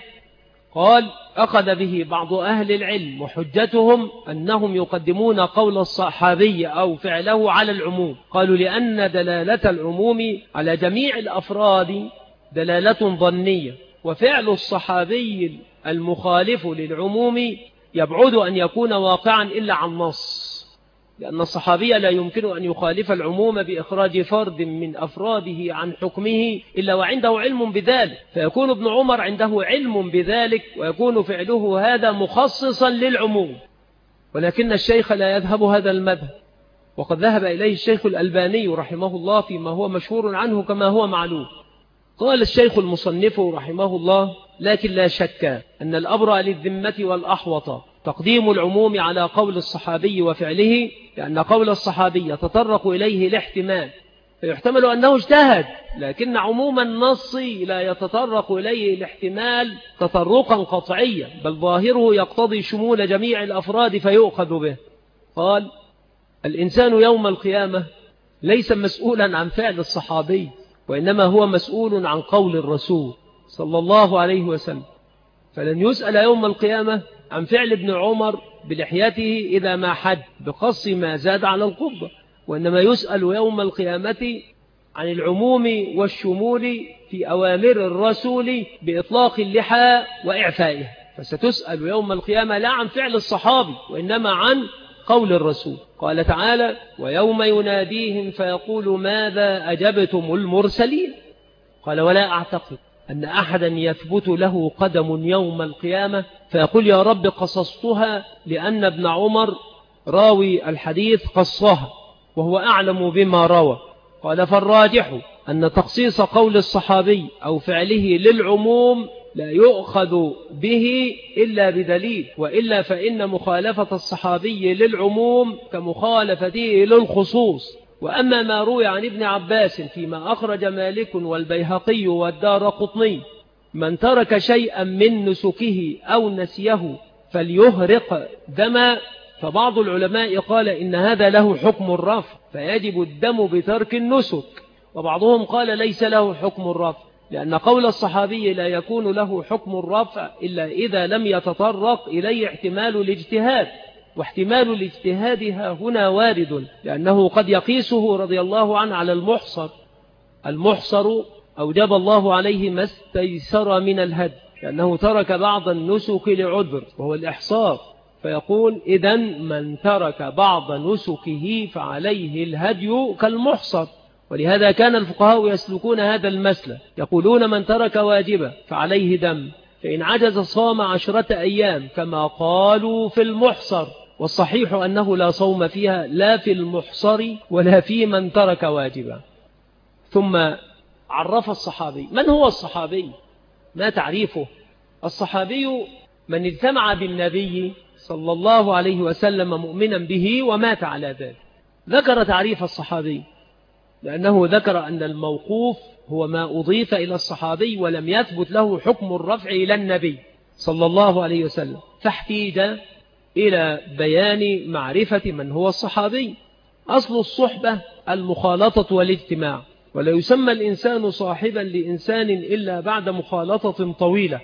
قال أخذ به بعض أهل العلم، وحجتهم أنهم يقدمون قول الصحابي أو فعله على العموم، قالوا لأن دلالة العموم على جميع الأفراد دلالة ظنية، وفعل الصحابي المخالف للعموم يبعد أن يكون واقعا إلا عن نص، لأن الصحابي لا يمكن أن يخالف العموم بإخراج فرد من أفراده عن حكمه إلا وعنده علم بذلك، فيكون ابن عمر عنده علم بذلك ويكون فعله هذا مخصصا للعموم. ولكن الشيخ لا يذهب هذا المذهب، وقد ذهب إليه الشيخ الألباني رحمه الله فيما هو مشهور عنه كما هو معلوم. قال الشيخ المصنف رحمه الله: لكن لا شك أن الأبرأ للذمة والأحوط تقديم العموم على قول الصحابي وفعله، لأن قول الصحابي يتطرق إليه الاحتمال، فيحتمل أنه اجتهد، لكن عموم النص لا يتطرق إليه الاحتمال تطرقا قطعيا، بل ظاهره يقتضي شمول جميع الأفراد فيؤخذ به. قال: الإنسان يوم القيامة ليس مسؤولا عن فعل الصحابي، وإنما هو مسؤول عن قول الرسول صلى الله عليه وسلم، فلن يسأل يوم القيامة عن فعل ابن عمر بلحيته إذا ما حج بقص ما زاد على القبضة، وإنما يسأل يوم القيامة عن العموم والشمول في أوامر الرسول بإطلاق اللحى وإعفائها، فستسأل يوم القيامة لا عن فعل الصحابي وإنما عن قول الرسول. قال تعالى: ويوم يناديهم فيقول ماذا أجبتم المرسلين. قال: ولا أعتقد أن أحدا يثبت له قدم يوم القيامة فيقول يا رب قصصتها لأن ابن عمر راوي الحديث قصها وهو أعلم بما روى. قال: فالراجح أن تخصيص قول الصحابي أو فعله للعموم لا يؤخذ به إلا بدليل، وإلا فإن مخالفة الصحابي للعموم كمخالفته للخصوص. وأما ما روي عن ابن عباس فيما أخرج مالك والبيهقي والدارقطني: من ترك شيئا من نسكه أو نسيه فليهرق دما، فبعض العلماء قال إن هذا له حكم الرفع فيجب الدم بترك النسك، وبعضهم قال ليس له حكم الرفع، لأن قول الصحابي لا يكون له حكم الرفع إلا إذا لم يتطرق إليه احتمال الاجتهاد، واحتمال الاجتهاد ها هنا وارد، لأنه قد يقيسه رضي الله عنه على المحصر. المحصر أوجب الله عليه ما استيسر من الهدي، لأنه ترك بعض النسك لعذر وهو الإحصار، فيقول إذن من ترك بعض نسكه فعليه الهدي كالمحصر. ولهذا كان الفقهاء يسلكون هذا المسلك، يقولون من ترك واجبا فعليه دم، فإن عجز صام عشرة أيام كما قالوا في المحصر، والصحيح أنه لا صوم فيها لا في المحصر ولا في من ترك واجبا. ثم عرف الصحابي. من هو الصحابي؟ ما تعريفه؟ الصحابي من اجتمع بالنبي صلى الله عليه وسلم مؤمنا به ومات على ذلك. ذكر تعريف الصحابي لأنه ذكر أن الموقوف هو ما أضيف إلى الصحابي ولم يثبت له حكم الرفع إلى النبي صلى الله عليه وسلم، فاحتيج إلى بيان معرفة من هو الصحابي. أصل الصحبة المخالطة والاجتماع، ولا يسمى الإنسان صاحبا لإنسان إلا بعد مخالطة طويلة،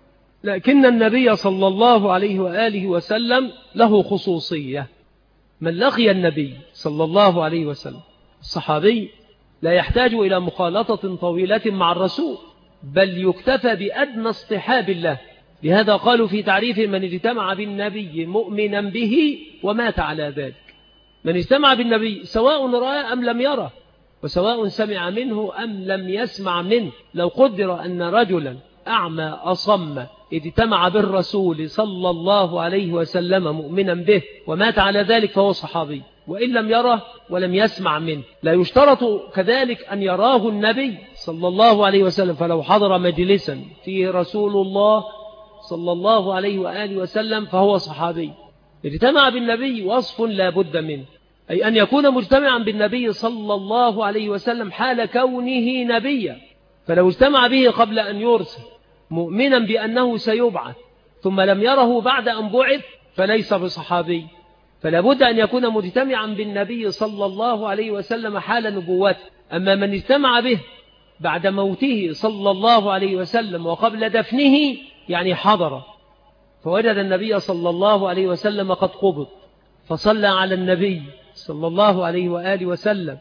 لكن النبي صلى الله عليه وآله وسلم له خصوصية. من لقي النبي صلى الله عليه وسلم الصحابي لا يحتاج إلى مخالطة طويلة مع الرسول، بل يكتفى بأدنى اصطحاب الله. لهذا قالوا في تعريف من اجتمع بالنبي مؤمنا به ومات على ذلك. من اجتمع بالنبي سواء رأى أم لم يره، وسواء سمع منه أم لم يسمع منه. لو قدر أن رجلا أعمى أصم اجتمع بالرسول صلى الله عليه وسلم مؤمنا به ومات على ذلك فهو صحابي، وإن لم يره ولم يسمع منه. لا يشترط كذلك أن يراه النبي صلى الله عليه وسلم، فلو حضر مجلسا فيه رسول الله صلى الله عليه وآله وسلم فهو صحابي. اجتمع بالنبي وصف لا بد منه، أي أن يكون مجتمعا بالنبي صلى الله عليه وسلم حال كونه نبيا. فلو اجتمع به قبل أن يرسل مؤمنا بأنه سيبعث ثم لم يره بعد أن بعث فليس بصحابي. فلا بد أن يكون مجتمعا بالنبي صلى الله عليه وسلم حال نبوته. أما من اجتمع به بعد موته صلى الله عليه وسلم وقبل دفنه يعني حضر فوجد النبي صلى الله عليه وسلم قد قبض فصلى على النبي صلى الله عليه وآله وسلم،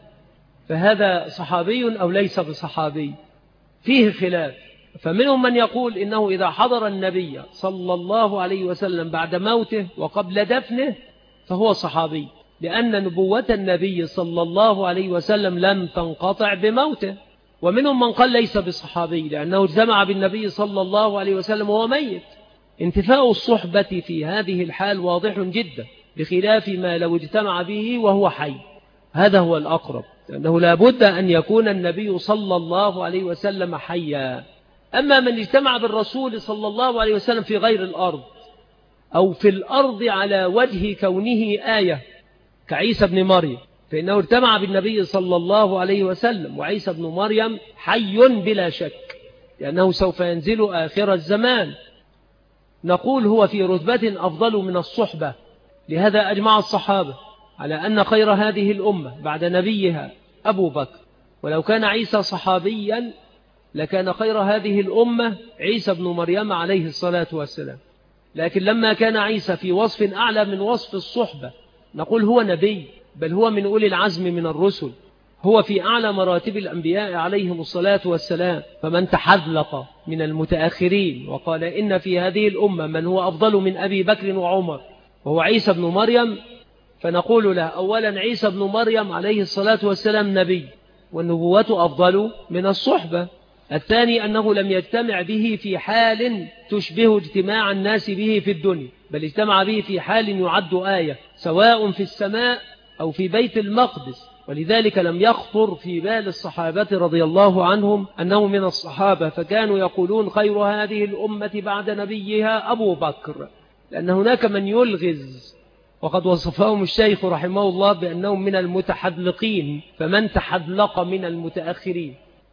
فهذا صحابي أو ليس بصحابي؟ فيه خلاف. فمنهم من يقول إنه إذا حضر النبي صلى الله عليه وسلم بعد موته وقبل دفنه فهو صحابي، لأن نبوة النبي صلى الله عليه وسلم لم تنقطع بموته. ومنهم من قال ليس بصحابي لأنه اجتمع بالنبي صلى الله عليه وسلم وهو ميت. انتفاء الصحبة في هذه الحال واضح جدا، بخلاف ما لو اجتمع به وهو حي. هذا هو الأقرب، لأنه لا بد أن يكون النبي صلى الله عليه وسلم حيا. أما من اجتمع بالرسول صلى الله عليه وسلم في غير الأرض أو في الأرض على وجه كونه آية كعيسى بن مريم، فإنه اجتمع بالنبي صلى الله عليه وسلم، وعيسى بن مريم حي بلا شك لأنه سوف ينزل آخر الزمان. نقول هو في رتبة أفضل من الصحبة. لهذا أجمع الصحابة على أن خير هذه الأمة بعد نبيها أبو بكر، ولو كان عيسى صحابيا لكان خير هذه الأمة عيسى بن مريم عليه الصلاة والسلام. لكن لما كان عيسى في وصف أعلى من وصف الصحبة نقول هو نبي، بل هو من أولي العزم من الرسل، هو في أعلى مراتب الأنبياء عليهم الصلاة والسلام. فمن تحذلق من المتأخرين وقال إن في هذه الأمة من هو أفضل من أبي بكر وعمر وهو عيسى بن مريم، فنقول له أولا عيسى بن مريم عليه الصلاة والسلام نبي والنبوة أفضل من الصحبة. الثاني أنه لم يجتمع به في حال تشبه اجتماع الناس به في الدنيا، بل اجتمع به في حال يعد آية سواء في السماء أو في بيت المقدس، ولذلك لم يخطر في بال الصحابة رضي الله عنهم أنه من الصحابة، فكانوا يقولون خير هذه الأمة بعد نبيها أبو بكر، لأن هناك من يلغز، وقد وصفهم الشيخ رحمه الله بأنهم من المتحدلقين، فمن تحدلق من المتأخرين.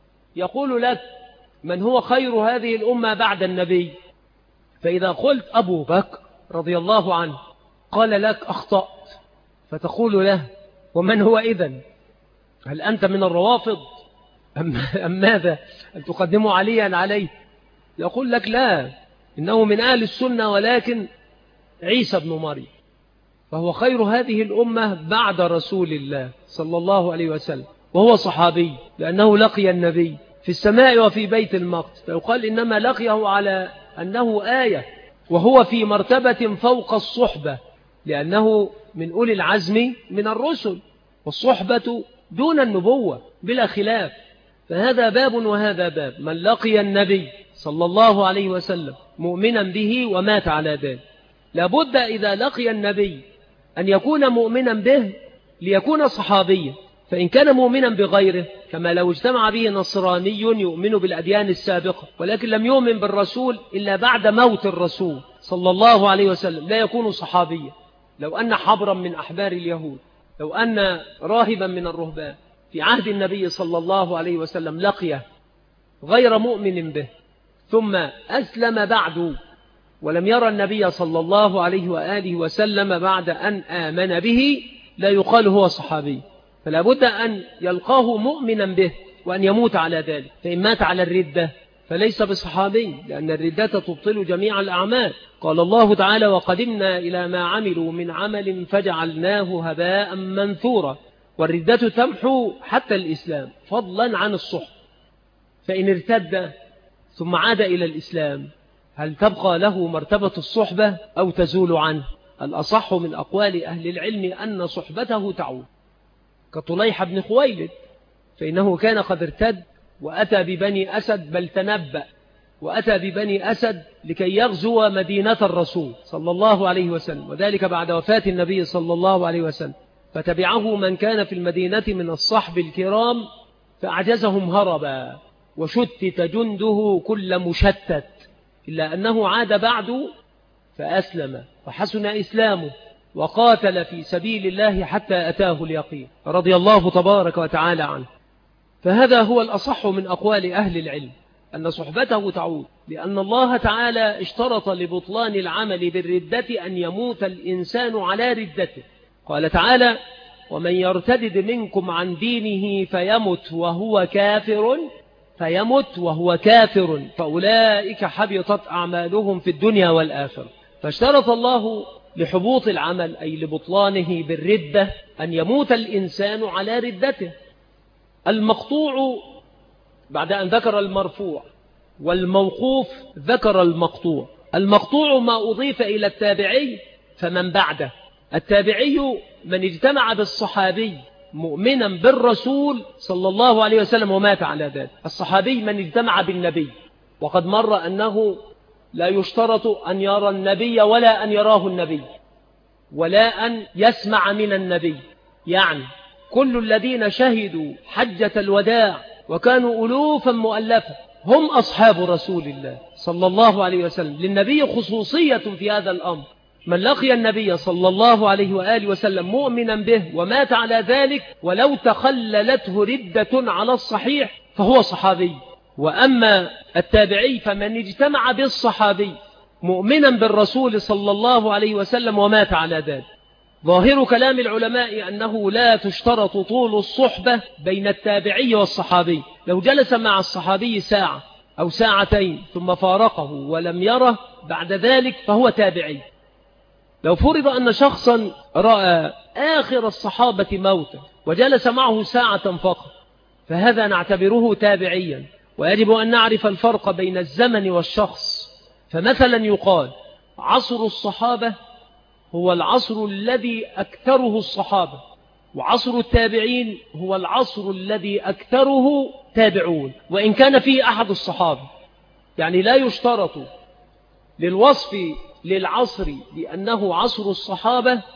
يقول لك من هو خير هذه الأمة بعد النبي، فإذا قلت أبو بكر رضي الله عنه قال لك أخطأت، فتقول له ومن هو إذن؟ هل أنت من الروافض أم, أم ماذا؟ أن تقدموا عليا عليه؟ يقول لك لا، إنه من أهل السنة، ولكن عيسى بن مريم، فهو خير هذه الأمة بعد رسول الله صلى الله عليه وسلم، وهو صحابي لأنه لقي النبي في السماء وفي بيت المقدس، فيقال إنما لقيه على أنه آية، وهو في مرتبة فوق الصحبة، لأنه من أولي العزم من الرسل، والصحبة دون النبوة بلا خلاف. فهذا باب وهذا باب، من لقي النبي صلى الله عليه وسلم مؤمنا به ومات على ذلك، لابد إذا لقي النبي أن يكون مؤمنا به ليكون صحابيا، فإن كان مؤمنا بغيره كما لو اجتمع به نصراني يؤمن بالأديان السابقة ولكن لم يؤمن بالرسول إلا بعد موت الرسول صلى الله عليه وسلم، لا يكون صحابيا. لو أن حبرا من أحبار اليهود، لو أن راهبا من الرهبان في عهد النبي صلى الله عليه وسلم لقيه غير مؤمن به ثم أسلم بعد ولم يرى النبي صلى الله عليه وآله وسلم بعد أن آمن به، لا يقال هو صحابي، فلا بد أن يلقاه مؤمنا به وأن يموت على ذلك. فإن مات على الردة فليس بصحابي، لأن الردة تبطل جميع الأعمال. قال الله تعالى وقدمنا إلى ما عملوا من عمل فجعلناه هباء منثورا، والردة تمحو حتى الإسلام فضلا عن الصحب. فإن ارتد ثم عاد إلى الإسلام هل تبقى له مرتبة الصحبة أو تزول عنه؟ الأصح من أقوال أهل العلم أن صحبته تعود، كطليحة بن خويلد، فإنه كان قد ارتد وأتى ببني أسد، بل تنبأ وأتى ببني أسد لكي يغزو مدينة الرسول صلى الله عليه وسلم، وذلك بعد وفاة النبي صلى الله عليه وسلم، فتبعه من كان في المدينة من الصحب الكرام فأعجزهم هربا، وشتت جنده كل مشتت، إلا أنه عاد بعد فأسلم وحسن إسلامه وقاتل في سبيل الله حتى أتاه اليقين رضي الله تبارك وتعالى عنه. فهذا هو الأصح من أقوال أهل العلم، أن صحبته تعود، لأن الله تعالى اشترط لبطلان العمل بالردة أن يموت الإنسان على ردته. قال تعالى ومن يرتدد منكم عن دينه فيمت وهو كافر فيمت وهو كافر فأولئك حبطت أعمالهم في الدنيا والآخرة. فاشترط الله لحبوط العمل أي لبطلانه بالردة أن يموت الإنسان على ردته. المقطوع بعد أن ذكر المرفوع، والموقوف ذكر المقطوع. المقطوع ما أضيف إلى التابعي فمن بعده. التابعي من اجتمع بالصحابي مؤمنا بالرسول صلى الله عليه وسلم ومات على ذلك. الصحابي من اجتمع بالنبي، وقد مر أنه لا يشترط أن يرى النبي ولا أن يراه النبي ولا أن يسمع من النبي، يعني كل الذين شهدوا حجة الوداع وكانوا ألوفا مؤلفة هم أصحاب رسول الله صلى الله عليه وسلم. للنبي خصوصية في هذا الأمر، من لقي النبي صلى الله عليه وآله وسلم مؤمنا به ومات على ذلك ولو تخللته ردة على الصحيح فهو صحابي. وأما التابعي فمن اجتمع بالصحابي مؤمنا بالرسول صلى الله عليه وسلم ومات على ذلك. ظاهر كلام العلماء أنه لا تشترط طول الصحبة بين التابعي والصحابي، لو جلس مع الصحابي ساعة أو ساعتين ثم فارقه ولم يره بعد ذلك فهو تابعي. لو فرض أن شخصا رأى آخر الصحابة موتا وجلس معه ساعة فقط فهذا نعتبره تابعيا، ويجب أن نعرف الفرق بين الزمن والشخص. فمثلا يقال عصر الصحابة هو العصر الذي أكثره الصحابة، وعصر التابعين هو العصر الذي أكثره تابعون، وإن كان فيه أحد الصحابة. يعني لا يشترط للوصف للعصر بأنه عصر الصحابة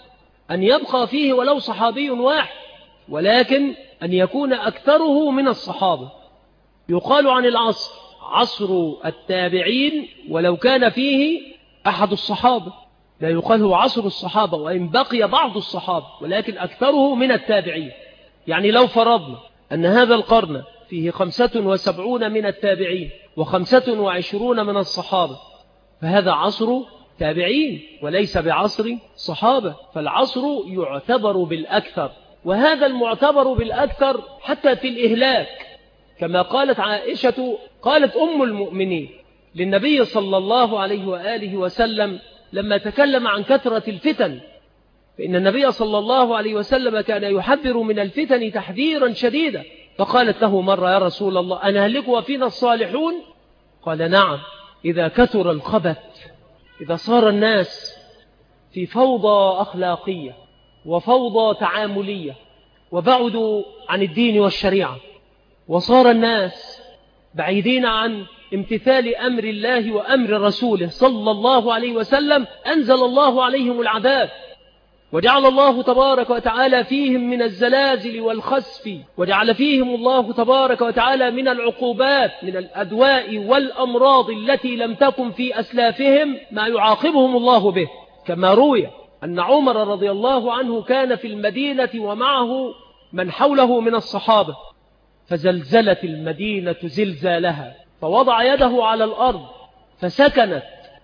أن يبقى فيه ولو صحابي واحد، ولكن أن يكون أكثره من الصحابة. يقال عن العصر عصر التابعين ولو كان فيه أحد الصحابة، لا يقال هو عصر الصحابة وإن بقي بعض الصحابة، ولكن أكثره من التابعين. يعني لو فرضنا أن هذا القرن فيه خمسة وسبعون من التابعين وخمسة وعشرون من الصحابة، فهذا عصر تابعين وليس بعصر صحابة، فالعصر يعتبر بالأكثر، وهذا المعتبر بالأكثر حتى في الإهلاك، كما قالت عائشة قالت أم المؤمنين للنبي صلى الله عليه وآله وسلم لما تكلم عن كثرة الفتن، فإن النبي صلى الله عليه وسلم كان يحذر من الفتن تحذيرا شديدا، فقالت له مرة: يا رسول الله أنا هلك وفينا الصالحون؟ قال: نعم، إذا كثر الخبث، إذا صار الناس في فوضى أخلاقية وفوضى تعاملية وبعدوا عن الدين والشريعة، وصار الناس بعيدين عن امتثال أمر الله وأمر رسوله صلى الله عليه وسلم، أنزل الله عليهم العذاب، وجعل الله تبارك وتعالى فيهم من الزلازل والخسف، وجعل فيهم الله تبارك وتعالى من العقوبات من الأدواء والأمراض التي لم تكن في أسلافهم ما يعاقبهم الله به. كما روي أن عمر رضي الله عنه كان في المدينة ومعه من حوله من الصحابة، فزلزلت المدينة زلزالها، فوضع يده على الأرض فسكنت،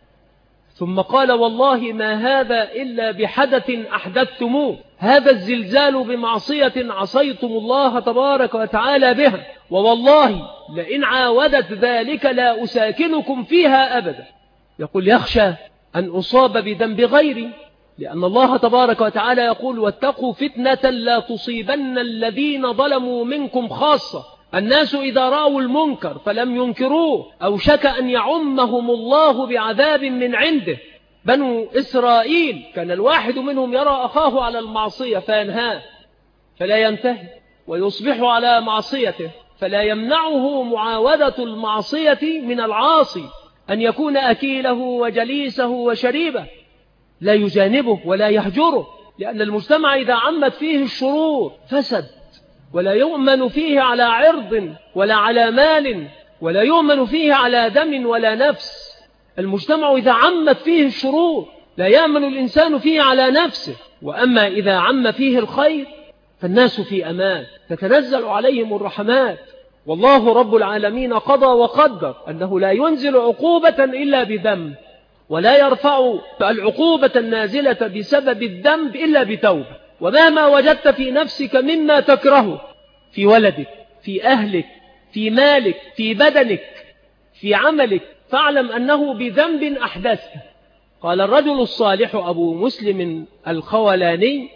ثم قال: والله ما هذا إلا بحدث أحدثتموه، هذا الزلزال بمعصية عصيتم الله تبارك وتعالى بها، ووالله لئن عاودت ذلك لا أساكنكم فيها أبدا. يقول: يخشى أن أصاب بذنب غيري، لأن الله تبارك وتعالى يقول: واتقوا فتنة لا تصيبن الذين ظلموا منكم خاصة. الناس إذا رأوا المنكر فلم ينكروه أوشك أن يعمهم الله بعذاب من عنده. بنو إسرائيل كان الواحد منهم يرى أخاه على المعصية فينهاه فلا ينتهي، ويصبح على معصيته فلا يمنعه معاودة المعصية من العاصي أن يكون أكيله وجليسه وشريبه، لا يجانبه ولا يهجره، لأن المجتمع إذا عمت فيه الشرور فسد، ولا يؤمن فيه على عرض ولا على مال، ولا يؤمن فيه على دم ولا نفس. المجتمع إذا عمت فيه الشرور لا يأمن الإنسان فيه على نفسه، وأما إذا عم فيه الخير فالناس في أمان، تتنزل عليهم الرحمات. والله رب العالمين قضى وقدر أنه لا ينزل عقوبة إلا بذنب، ولا يرفع العقوبة النازلة بسبب الذنب إلا بتوبة. ومهما وجدت في نفسك مما تكرهه، في ولدك، في أهلك، في مالك، في بدنك، في عملك، فاعلم أنه بذنب أحدثته. قال الرجل الصالح أبو مسلم الخولاني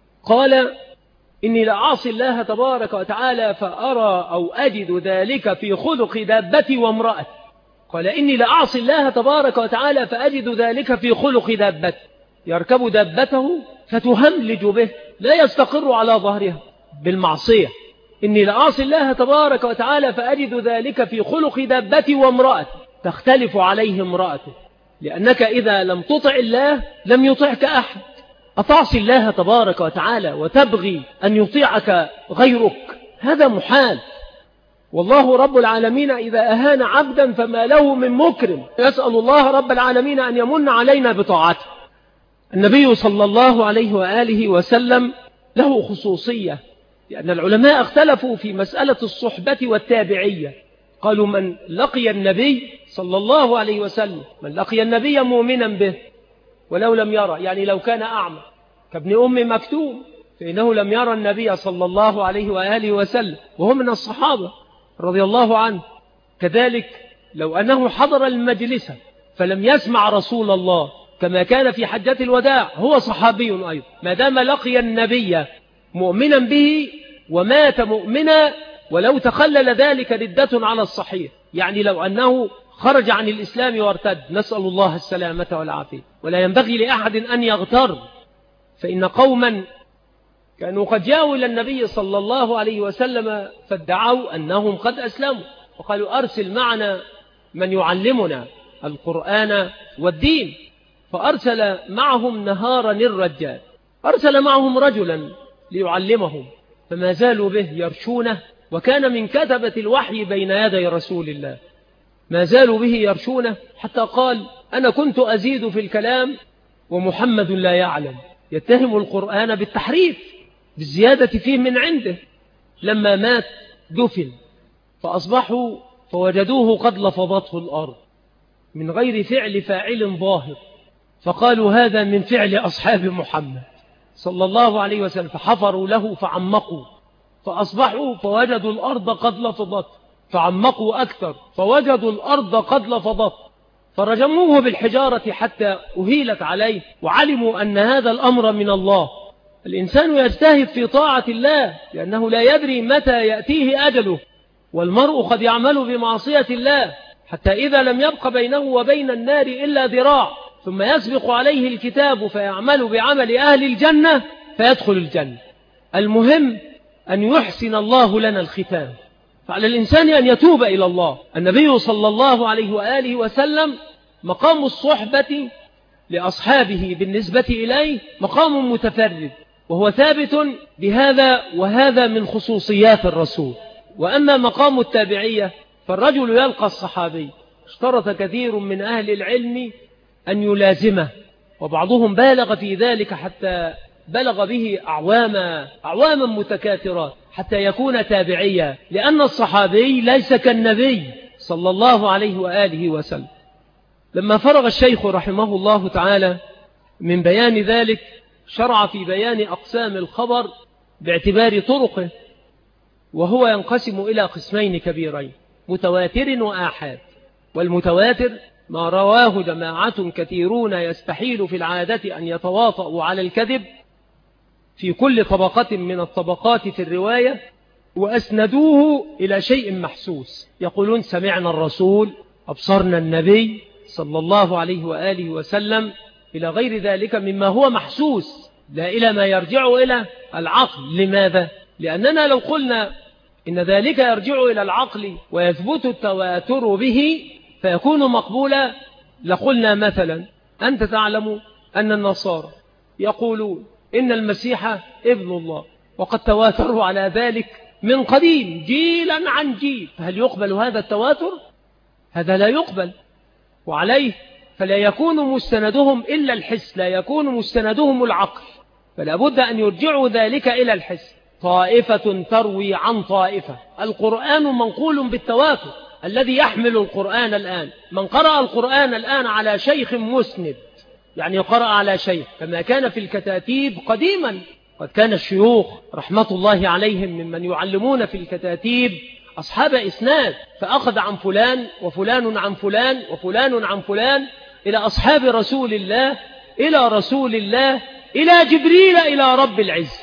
قال: إني لأعصي الله تبارك وتعالى فأرى أو أجد ذلك في خلق دابتي وامرأتي. قال: إني لأعصي الله تبارك وتعالى فأجد ذلك في خلق دابتي، يركب دابته فتهملج به لا يستقر على ظهرها بالمعصية. إني لأعصي الله تبارك وتعالى فأجد ذلك في خلق دابتي وامرأتي، تختلف عليه امرأته، لأنك إذا لم تطع الله لم يطعك أحد. أتعصي الله تبارك وتعالى وتبغي أن يطيعك غيرك، هذا محال. والله رب العالمين إذا أهان عبدا فما له من مكرم، يسأل الله رب العالمين أن يمن علينا بطاعته. النبي صلى الله عليه وآله وسلم له خصوصية، لأن العلماء اختلفوا في مسألة الصحبة والتابعية. قالوا: من لقي النبي صلى الله عليه وسلم، من لقي النبي مؤمنا به ولو لم يرى، يعني لو كان أعمى كابن أم مكتوم فإنه لم يرى النبي صلى الله عليه وآله وسلم وهو من الصحابة رضي الله عنه. كذلك لو أنه حضر المجلس فلم يسمع رسول الله كما كان في حجة الوداع، هو صحابي أيضا، ما دام لقي النبي مؤمنا به ومات مؤمنا، ولو تخلل ذلك ردة على الصحيح، يعني لو أنه خرج عن الإسلام وارتد، نسأل الله السلامة والعافية. ولا ينبغي لأحد أن يغتر، فإن قوما كانوا قد جاءوا إلى النبي صلى الله عليه وسلم فادعوا أنهم قد أسلموا، وقالوا: أرسل معنا من يعلمنا القرآن والدين، فأرسل معهم نهارا الرجال، أرسل معهم رجلا ليعلمهم فما زالوا به يرشونه، وكان من كتبة الوحي بين يدي رسول الله، ما زالوا به يرشونه حتى قال أنا كنت أزيد في الكلام ومحمد لا يعلم، يتهم القرآن بالتحريف بالزيادة فيه من عنده. لما مات دفن، فأصبحوا فوجدوه قد لفظته الأرض من غير فعل فاعل ظاهر، فقالوا هذا من فعل أصحاب محمد صلى الله عليه وسلم، فحفروا له فعمقوا، فأصبحوا فوجدوا الأرض قد لفظت، فعمقوا أكثر فوجدوا الأرض قد لفظت، فرجموه بالحجارة حتى أهيلت عليه، وعلموا أن هذا الأمر من الله. الإنسان يجتهد في طاعة الله لأنه لا يدري متى يأتيه أجله، والمرء قد يعمل بمعصية الله حتى إذا لم يبق بينه وبين النار إلا ذراع، ثم يسبق عليه الكتاب فيعمل بعمل أهل الجنة فيدخل الجنة. المهم أن يحسن الله لنا الختام، فعلى الإنسان أن يتوب إلى الله. النبي صلى الله عليه وآله وسلم مقام الصحبة لأصحابه بالنسبة إليه مقام متفرد، وهو ثابت بهذا، وهذا من خصوصيات الرسول. وأما مقام التابعية فالرجل يلقى الصحابي، اشترط كثير من أهل العلم أن يلازمه، وبعضهم بالغ في ذلك حتى بلغ به أعواما أعواما متكاثرات حتى يكون تابعيا، لأن الصحابي ليس كالنبي صلى الله عليه وآله وسلم. لما فرغ الشيخ رحمه الله تعالى من بيان ذلك شرع في بيان أقسام الخبر باعتبار طرقه، وهو ينقسم إلى قسمين كبيرين: متواتر وآحاد. والمتواتر ما رواه جماعة كثيرون يستحيل في العادة أن يتواطؤوا على الكذب في كل طبقة من الطبقات في الرواية، وأسندوه إلى شيء محسوس، يقولون سمعنا الرسول، أبصرنا النبي صلى الله عليه وآله وسلم، إلى غير ذلك مما هو محسوس، لا إلى ما يرجع إلى العقل. لماذا؟ لأننا لو قلنا إن ذلك يرجع إلى العقل ويثبت التواتر به فيكون مقبولا، لقلنا مثلا أنت تعلم أن النصارى يقولون إن المسيح ابن الله، وقد تواتروا على ذلك من قديم جيلا عن جيل، فهل يقبل هذا التواتر؟ هذا لا يقبل، وعليه فلا يكون مستندهم إلا الحس، لا يكون مستندهم العقل، فلا بد أن يرجعوا ذلك إلى الحس. طائفة تروي عن طائفة، القرآن منقول بالتواتر. الذي يحمل القرآن الآن من قرأ القرآن الآن على شيخ مسند، يعني قرأ على شيخ، كما كان في الكتاتيب قديما. قد كان الشيوخ رحمة الله عليهم ممن يعلمون في الكتاتيب أصحاب إسناد، فأخذ عن فلان وفلان عن فلان وفلان عن فلان إلى أصحاب رسول الله، إلى رسول الله، إلى جبريل، إلى رب العزة.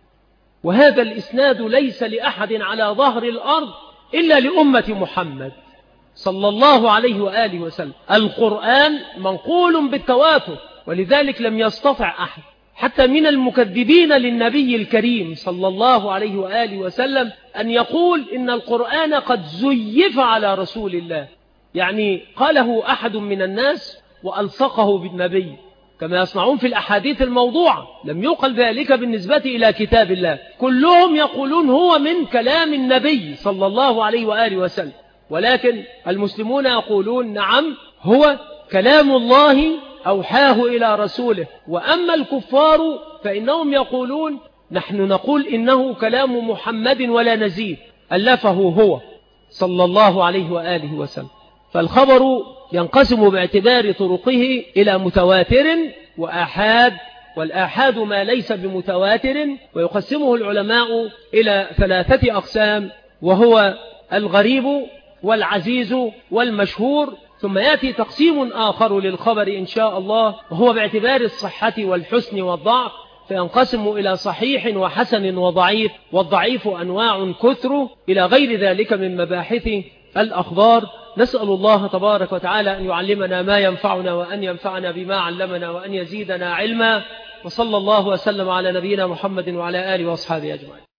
وهذا الإسناد ليس لأحد على ظهر الأرض إلا لأمة محمد صلى الله عليه وآله وسلم. القرآن منقول بالتواتر، ولذلك لم يستطع أحد حتى من المكذبين للنبي الكريم صلى الله عليه وآله وسلم أن يقول إن القرآن قد زيف على رسول الله، يعني قاله أحد من الناس وألصقه بالنبي كما يصنعون في الأحاديث الموضوعة. لم يقل ذلك بالنسبة إلى كتاب الله، كلهم يقولون هو من كلام النبي صلى الله عليه وآله وسلم، ولكن المسلمون يقولون نعم هو كلام الله أوحاه إلى رسوله. وأما الكفار فإنهم يقولون نحن نقول إنه كلام محمد ولا نزيد، ألفه هو صلى الله عليه وآله وسلم. فالخبر ينقسم باعتبار طرقه إلى متواتر وآحاد، والآحاد ما ليس بمتواتر، ويقسمه العلماء إلى ثلاثة أقسام، وهو الغريب والعزيز والمشهور. ثم يأتي تقسيم آخر للخبر إن شاء الله، وهو باعتبار الصحة والحسن والضعف، فينقسم إلى صحيح وحسن وضعيف، والضعيف أنواع كثر، إلى غير ذلك من مباحث الأخبار. نسأل الله تبارك وتعالى أن يعلمنا ما ينفعنا، وأن ينفعنا بما علمنا، وأن يزيدنا علما. وصلى الله وسلم على نبينا محمد وعلى آله وأصحابه أجمعين.